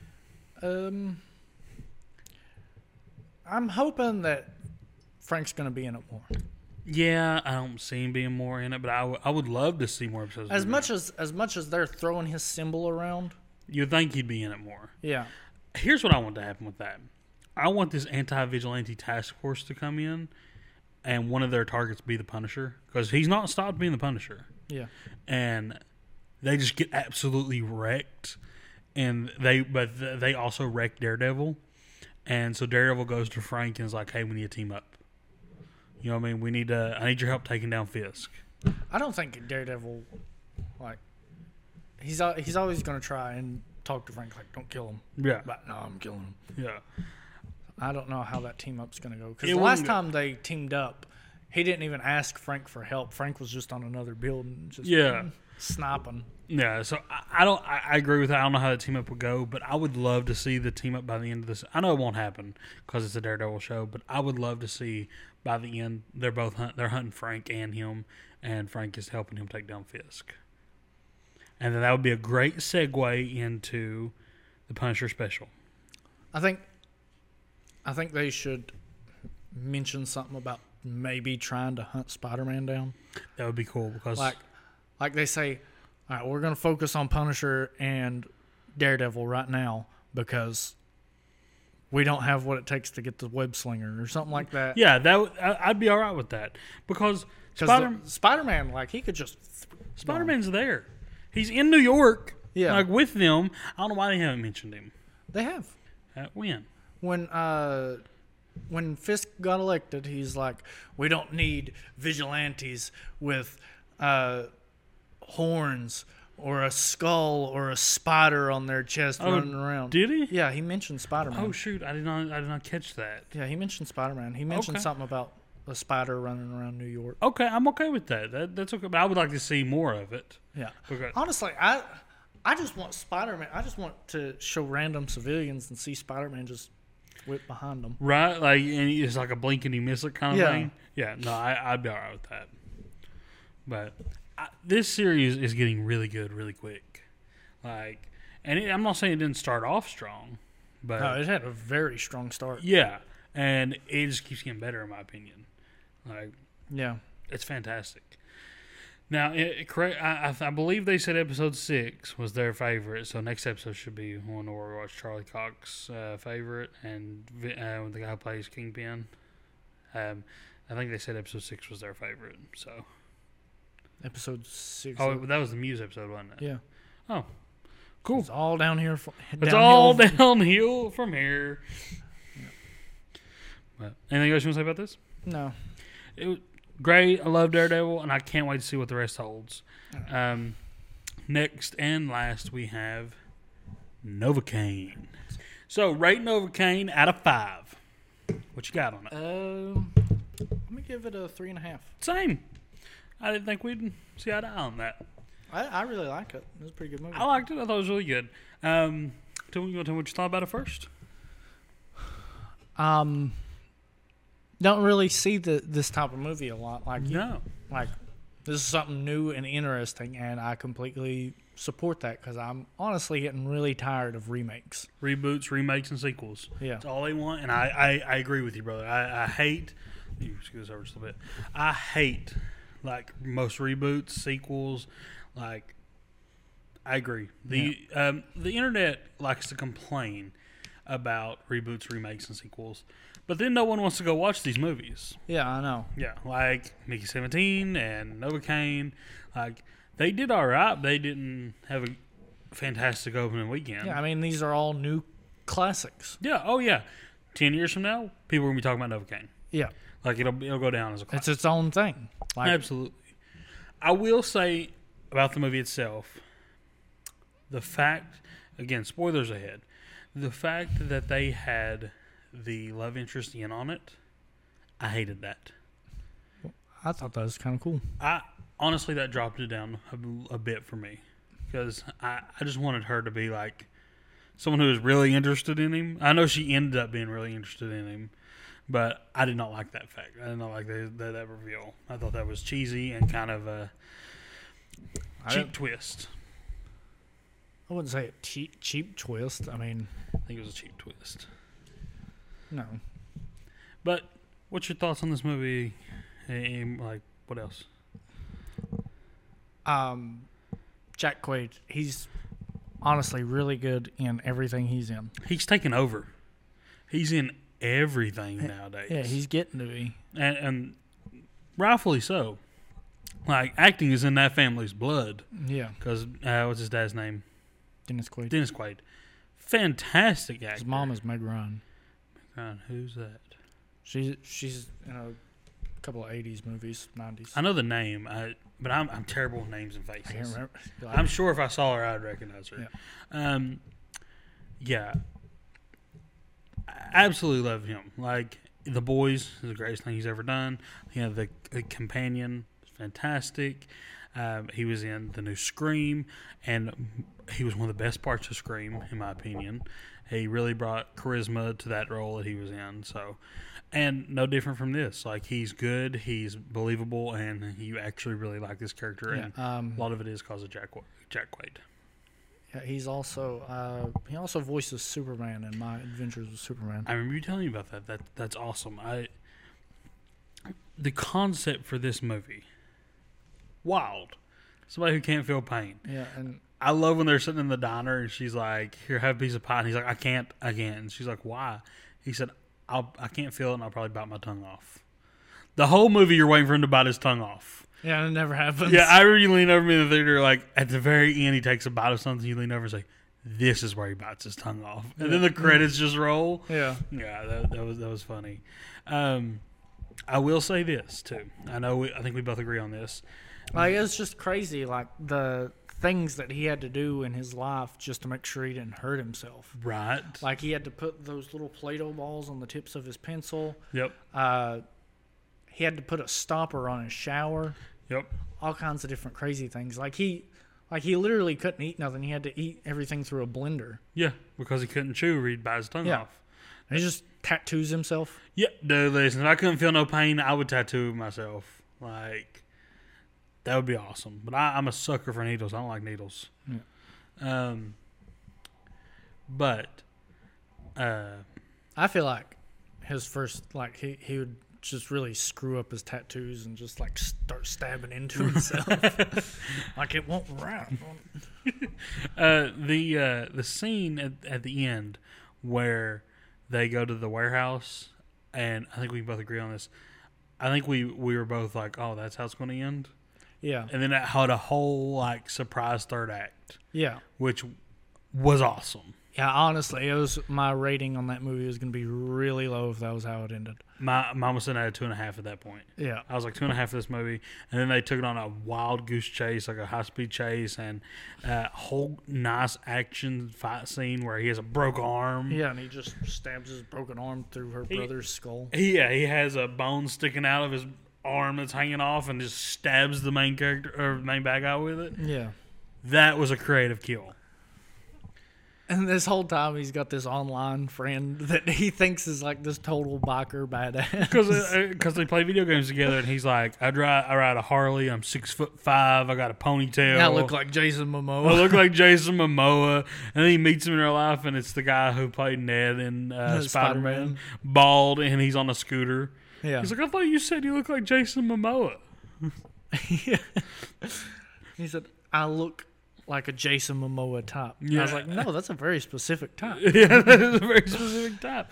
[SPEAKER 1] I'm hoping that Frank's going to be in it more.
[SPEAKER 2] Yeah, I don't see him being more in it, but I would love to see more episodes.
[SPEAKER 1] As much as they're throwing his symbol around,
[SPEAKER 2] you'd think he'd be in it more.
[SPEAKER 1] Yeah.
[SPEAKER 2] Here's what I want to happen with that. I want this anti-vigilante task force to come in, and one of their targets be the Punisher, because he's not stopped being the Punisher.
[SPEAKER 1] Yeah.
[SPEAKER 2] And they just get absolutely wrecked, and they also wreck Daredevil, and so Daredevil goes to Frank and is like, "Hey, we need to team up. You know what I mean? I need your help taking down Fisk."
[SPEAKER 1] I don't think Daredevil, like, he's always going to try and talk to Frank like, "Don't kill him."
[SPEAKER 2] Yeah.
[SPEAKER 1] But no, I'm killing him.
[SPEAKER 2] Yeah.
[SPEAKER 1] I don't know how that team up's going to go, because the last time they teamed up, he didn't even ask Frank for help. Frank was just on another building, just sniping.
[SPEAKER 2] Yeah, so I agree with that. I don't know how the team up would go, but I would love to see the team up by the end of this. I know it won't happen because it's a Daredevil show, but I would love to see by the end they're hunting Frank and him, and Frank is helping him take down Fisk. And then that would be a great segue into the Punisher special.
[SPEAKER 1] I think they should mention something about maybe trying to hunt Spider-Man down.
[SPEAKER 2] That would be cool because
[SPEAKER 1] like they say, all right, we're going to focus on Punisher and Daredevil right now because we don't have what it takes to get the web slinger or something like that.
[SPEAKER 2] Yeah, I'd be all right with that because
[SPEAKER 1] Spider-Man, like he could just
[SPEAKER 2] Spider-Man's there. He's in New York, like with them. I don't know why they haven't mentioned him.
[SPEAKER 1] They have.
[SPEAKER 2] When
[SPEAKER 1] Fisk got elected, he's like, we don't need vigilantes with horns or a skull or a spider on their chest running around.
[SPEAKER 2] Did he?
[SPEAKER 1] Yeah, he mentioned Spider-Man.
[SPEAKER 2] Oh shoot, I did not catch that.
[SPEAKER 1] Yeah, he mentioned Spider-Man. He mentioned something about a spider running around New York.
[SPEAKER 2] Okay, I'm okay with that. That's okay, but I would like to see more of it.
[SPEAKER 1] Yeah.
[SPEAKER 2] Okay.
[SPEAKER 1] Honestly, I just want Spider-Man. I just want to show random civilians and see Spider-Man just whip behind them.
[SPEAKER 2] Right, like and it's like a blink and you miss it kind of thing. Yeah, no, I'd be all right with that. But this series is getting really good, really quick. Like, and I'm not saying it didn't start off strong, but
[SPEAKER 1] no, it had a very strong start.
[SPEAKER 2] Yeah, and it just keeps getting better, in my opinion. Like,
[SPEAKER 1] yeah,
[SPEAKER 2] it's fantastic. Now, I believe they said episode 6 was their favorite, so next episode should be one where we watch Charlie Cox's favorite and the guy who plays Kingpin. I think they said episode 6 was their favorite. So,
[SPEAKER 1] episode 6.
[SPEAKER 2] Oh, that was the Muse episode, wasn't it?
[SPEAKER 1] Yeah.
[SPEAKER 2] Oh, cool.
[SPEAKER 1] It's all down here.
[SPEAKER 2] It's all downhill from here. Yeah. But anything else you want to say about this?
[SPEAKER 1] No.
[SPEAKER 2] It was great. I love Daredevil, and I can't wait to see what the rest holds. Next and last, we have Novocaine. So, rate Novocaine out of 5. What you got on it?
[SPEAKER 1] Let me give it a 3.5.
[SPEAKER 2] Same. I didn't think we'd see eye to eye on that.
[SPEAKER 1] I really like it. It was a pretty good movie.
[SPEAKER 2] I liked it. I thought it was really good. You want to tell me what you thought about it first?
[SPEAKER 1] Don't really see this type of movie a lot. Like
[SPEAKER 2] No.
[SPEAKER 1] This is something new and interesting, and I completely support that because I'm honestly getting really tired of remakes.
[SPEAKER 2] Reboots, remakes, and sequels.
[SPEAKER 1] Yeah.
[SPEAKER 2] That's all they want, and I agree with you, brother. I hate... Excuse over just a little bit. I hate, like, most reboots, sequels. Like, I agree. The internet likes to complain about reboots, remakes, and sequels. But then no one wants to go watch these movies.
[SPEAKER 1] Yeah, I know.
[SPEAKER 2] Yeah, like Mickey 17 and Novocaine. Like, they did all right. They didn't have a fantastic opening weekend.
[SPEAKER 1] Yeah, I mean, these are all new classics.
[SPEAKER 2] Yeah, oh yeah. 10 years from now, people are going to be talking about Novocaine.
[SPEAKER 1] Yeah.
[SPEAKER 2] Like, it'll go down as a classic.
[SPEAKER 1] It's its own thing. Like,
[SPEAKER 2] absolutely. I will say about the movie itself, the fact, again, spoilers ahead, the fact that they had the love interest in on it, I hated that.
[SPEAKER 1] I thought that was kind of cool.
[SPEAKER 2] Honestly, that dropped it down a bit for me because I just wanted her to be like someone who was really interested in him. I know she ended up being really interested in him, but I did not like that fact. I did not like that reveal. I thought that was cheesy and kind of a cheap twist.
[SPEAKER 1] I wouldn't say a cheap twist. I mean,
[SPEAKER 2] I think it was a cheap twist.
[SPEAKER 1] No.
[SPEAKER 2] But what's your thoughts on this movie? Like, what else?
[SPEAKER 1] Jack Quaid, he's honestly really good in everything he's in.
[SPEAKER 2] He's taken over. He's in everything nowadays.
[SPEAKER 1] Yeah, he's getting to be.
[SPEAKER 2] And rightfully so. Like, acting is in that family's blood.
[SPEAKER 1] Yeah.
[SPEAKER 2] Because, what's his dad's name?
[SPEAKER 1] Dennis Quaid.
[SPEAKER 2] Dennis Quaid. Fantastic actor.
[SPEAKER 1] His mom is Meg Ryan.
[SPEAKER 2] Who's that?
[SPEAKER 1] She's in a couple of 80s movies, 90s.
[SPEAKER 2] I know the name, but I'm terrible with names and faces.
[SPEAKER 1] I can't remember.
[SPEAKER 2] I'm sure if I saw her, I'd recognize her.
[SPEAKER 1] Yeah.
[SPEAKER 2] Yeah. I absolutely love him. Like, The Boys is the greatest thing he's ever done. The Companion is fantastic. He was in the new Scream, and he was one of the best parts of Scream, in my opinion. He really brought charisma to that role that he was in. So, and no different from this. Like, he's good, he's believable, and you actually really like this character.
[SPEAKER 1] Yeah,
[SPEAKER 2] And a lot of it is because of Jack Quaid.
[SPEAKER 1] Yeah, he also voices Superman in My Adventures with Superman.
[SPEAKER 2] I remember you telling me about that. That's awesome. The concept for this movie, wild. Somebody who can't feel pain.
[SPEAKER 1] Yeah, and
[SPEAKER 2] I love when they're sitting in the diner and she's like, "Here, have a piece of pie." And he's like, "I can't." And she's like, "Why?" He said, I can't feel it, and I'll probably bite my tongue off." The whole movie, you're waiting for him to bite his tongue off.
[SPEAKER 1] Yeah, it never happens.
[SPEAKER 2] Yeah, I remember you lean over me in the theater, like, at the very end, he takes a bite of something, you lean over and say, "This is where he bites his tongue off." And then the credits just roll.
[SPEAKER 1] Yeah.
[SPEAKER 2] Yeah, that was funny. I will say this, too. I think we both agree on this.
[SPEAKER 1] Like, it's just crazy, like, the things that he had to do in his life just to make sure he didn't hurt himself.
[SPEAKER 2] Right.
[SPEAKER 1] Like, he had to put those little Play-Doh balls on the tips of his pencil.
[SPEAKER 2] Yep.
[SPEAKER 1] He had to put a stopper on his shower.
[SPEAKER 2] Yep.
[SPEAKER 1] All kinds of different crazy things. Like, he literally couldn't eat nothing. He had to eat everything through a blender.
[SPEAKER 2] Yeah, because he couldn't chew or he'd bite his tongue off.
[SPEAKER 1] And he just tattoos himself.
[SPEAKER 2] Yeah, dude, listen, if I couldn't feel no pain, I would tattoo myself. Like, that would be awesome. But I'm a sucker for needles. I don't like needles.
[SPEAKER 1] Yeah.
[SPEAKER 2] But
[SPEAKER 1] I feel like his first, like, he would just really screw up his tattoos and just, like, start stabbing into himself. Like, it won't wrap.
[SPEAKER 2] The scene at the end where they go to the warehouse, and I think we both agree on this. I think we were both like, "Oh, that's how it's going to end."
[SPEAKER 1] Yeah.
[SPEAKER 2] And then it had a whole, like, surprise third act.
[SPEAKER 1] Yeah.
[SPEAKER 2] Which was awesome.
[SPEAKER 1] Yeah, honestly, my rating on that movie was going to be really low if that was how it ended.
[SPEAKER 2] My mom was sitting at 2.5 at that point.
[SPEAKER 1] Yeah.
[SPEAKER 2] I was like 2.5 for this movie. And then they took it on a wild goose chase, like a high-speed chase, and a whole nice action fight scene where he has a broke arm.
[SPEAKER 1] Yeah, and he just stabs his broken arm through her brother's skull.
[SPEAKER 2] He has a bone sticking out of his arm that's hanging off and just stabs the main character or main bad guy with it.
[SPEAKER 1] Yeah.
[SPEAKER 2] That was a creative kill.
[SPEAKER 1] And this whole time, he's got this online friend that he thinks is like this total biker badass.
[SPEAKER 2] Because they play video games together, and he's like, I ride a Harley. I'm 6'5". I got a ponytail.
[SPEAKER 1] I look like Jason Momoa.
[SPEAKER 2] I look like Jason Momoa. And then he meets him in real life, and it's the guy who played Ned in Spider-Man. Bald, and he's on a scooter.
[SPEAKER 1] Yeah.
[SPEAKER 2] He's like, I thought you said you look like Jason Momoa.
[SPEAKER 1] Yeah. He said, I look like a Jason Momoa type. Yeah. I was like, no, that's a very specific type.
[SPEAKER 2] Yeah, that is a very specific type.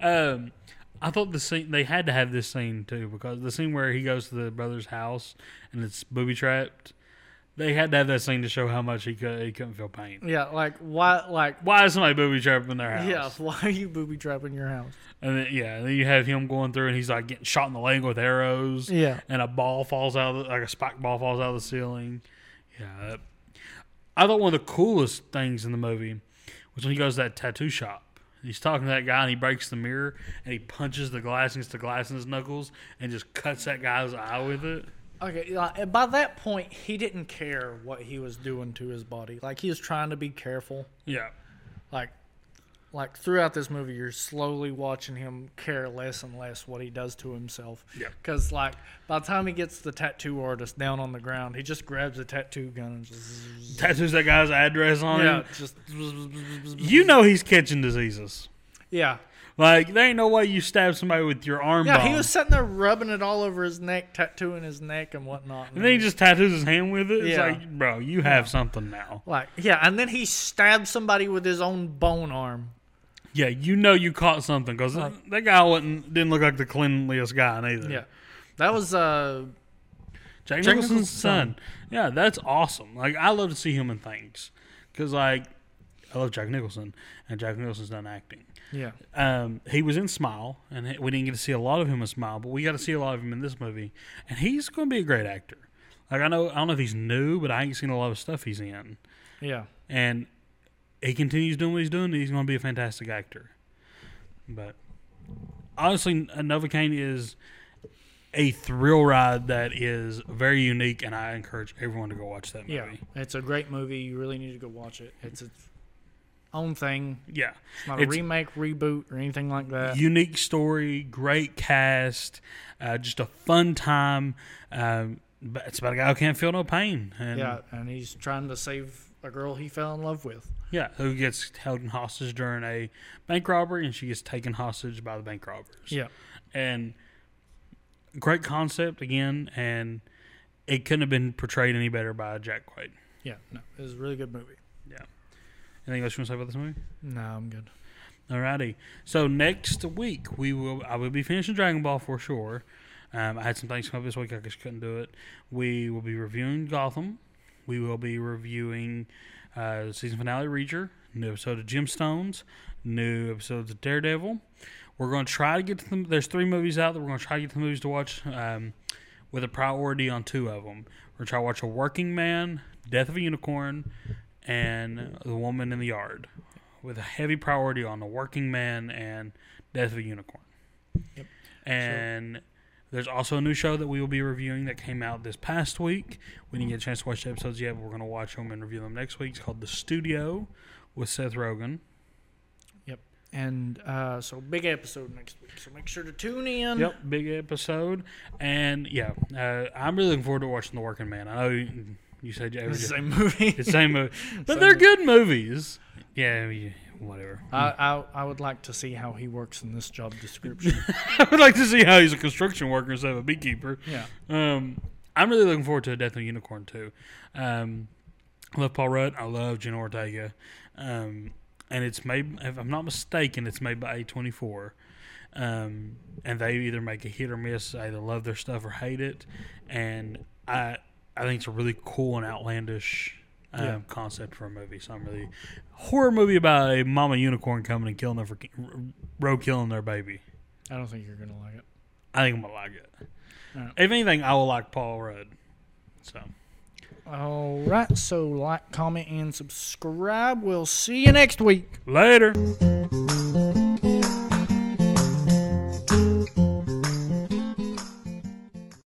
[SPEAKER 2] I thought the scene, they had to have this scene too, because the scene where he goes to the brother's house and it's booby trapped, they had to have that scene to show how much he couldn't feel pain.
[SPEAKER 1] Yeah, like why
[SPEAKER 2] is somebody booby trapping in their house?
[SPEAKER 1] Yeah, why are you booby trapping your house?
[SPEAKER 2] And then you have him going through and he's like getting shot in the leg with arrows.
[SPEAKER 1] Yeah.
[SPEAKER 2] And a ball falls out like a spike ball falls out of the ceiling. Yeah. I thought one of the coolest things in the movie was when he goes to that tattoo shop. He's talking to that guy and he breaks the mirror and he punches the glass against the glass in his knuckles and just cuts that guy's eye with it.
[SPEAKER 1] Okay, by that point, he didn't care what he was doing to his body. Like, he was trying to be careful.
[SPEAKER 2] Yeah.
[SPEAKER 1] Like throughout this movie, you're slowly watching him care less and less what he does to himself.
[SPEAKER 2] Yeah.
[SPEAKER 1] Because, like, by the time he gets the tattoo artist down on the ground, he just grabs a tattoo gun and just...
[SPEAKER 2] tattoos that guy's address on him.
[SPEAKER 1] Yeah, just...
[SPEAKER 2] You know he's catching diseases.
[SPEAKER 1] Yeah.
[SPEAKER 2] Like, there ain't no way you stab somebody with your arm bone.
[SPEAKER 1] Yeah, he was sitting there rubbing it all over his neck, tattooing his neck and whatnot.
[SPEAKER 2] And then he just tattoos his hand with it. It's
[SPEAKER 1] Yeah.
[SPEAKER 2] like, bro, you have something now.
[SPEAKER 1] Like, yeah, and then he stabbed somebody with his own bone arm.
[SPEAKER 2] Yeah, you know you caught something because that guy didn't look like the cleanliest guy neither.
[SPEAKER 1] Yeah. That was
[SPEAKER 2] Jack Nicholson's son. Yeah, that's awesome. Like, I love to see him in things because, like, I love Jack Nicholson, and Jack Nicholson's done acting.
[SPEAKER 1] Yeah.
[SPEAKER 2] He was in Smile, and we didn't get to see a lot of him in Smile, but we got to see a lot of him in this movie, and he's going to be a great actor. Like, I don't know if he's new, but I ain't seen a lot of stuff he's in.
[SPEAKER 1] Yeah.
[SPEAKER 2] And he continues doing what he's doing, and he's going to be a fantastic actor. But honestly, Novocaine is a thrill ride that is very unique, and I encourage everyone to go watch that movie.
[SPEAKER 1] Yeah, it's a great movie. You really need to go watch it. own thing.
[SPEAKER 2] Yeah.
[SPEAKER 1] It's not a remake, reboot, or anything like that.
[SPEAKER 2] Unique story, great cast, just a fun time. But it's about a guy who can't feel no pain. And
[SPEAKER 1] and he's trying to save a girl he fell in love with.
[SPEAKER 2] Yeah, who gets held in hostage during a bank robbery, and she gets taken hostage by the bank robbers.
[SPEAKER 1] Yeah. And
[SPEAKER 2] great concept, again, and it couldn't have been portrayed any better by Jack Quaid.
[SPEAKER 1] Yeah, no, it was a really good movie.
[SPEAKER 2] Yeah. Anything else you want to say about this movie?
[SPEAKER 1] No, I'm good.
[SPEAKER 2] Alrighty. So next week I will be finishing Dragon Ball for sure. I had some things come up this week. I just couldn't do it. We will be reviewing Gotham. We will be reviewing season finale Reacher, new episode of Gemstones, new episodes of Daredevil. We're going to try to get to them. There's 3 movies out that we're going to try to get the movies to watch with a priority on 2 of them. We're going to try to watch A Working Man, Death of a Unicorn, and The Woman in the Yard, with a heavy priority on A Working Man and Death of a Unicorn.
[SPEAKER 1] Yep.
[SPEAKER 2] And there's also a new show that we will be reviewing that came out this past week. We didn't get a chance to watch the episodes yet, but we're going to watch them and review them next week. It's called The Studio with Seth Rogen.
[SPEAKER 1] Yep. And so big episode next week. So make sure to tune in.
[SPEAKER 2] Yep, big episode. And I'm really looking forward to watching The Working Man. I know you said
[SPEAKER 1] it's the same movie.
[SPEAKER 2] It's the same movie. But they're good movies. Yeah, whatever.
[SPEAKER 1] I would like to see how he works in this job description.
[SPEAKER 2] I would like to see how he's a construction worker instead of a beekeeper.
[SPEAKER 1] Yeah.
[SPEAKER 2] I'm really looking forward to A Death of a Unicorn, too. I love Paul Rudd. I love Jenna Ortega. And it's made, if I'm not mistaken, it's made by A24. And they either make a hit or miss. I either love their stuff or hate it. And I think it's a really cool and outlandish concept for a movie. So I'm really horror movie about a mama unicorn coming and killing killing their baby.
[SPEAKER 1] I don't think you're gonna like it.
[SPEAKER 2] I think I'm gonna like it.
[SPEAKER 1] Right.
[SPEAKER 2] If anything, I will like Paul Rudd. So,
[SPEAKER 1] all right. So like, comment, and subscribe. We'll see you next week.
[SPEAKER 2] Later.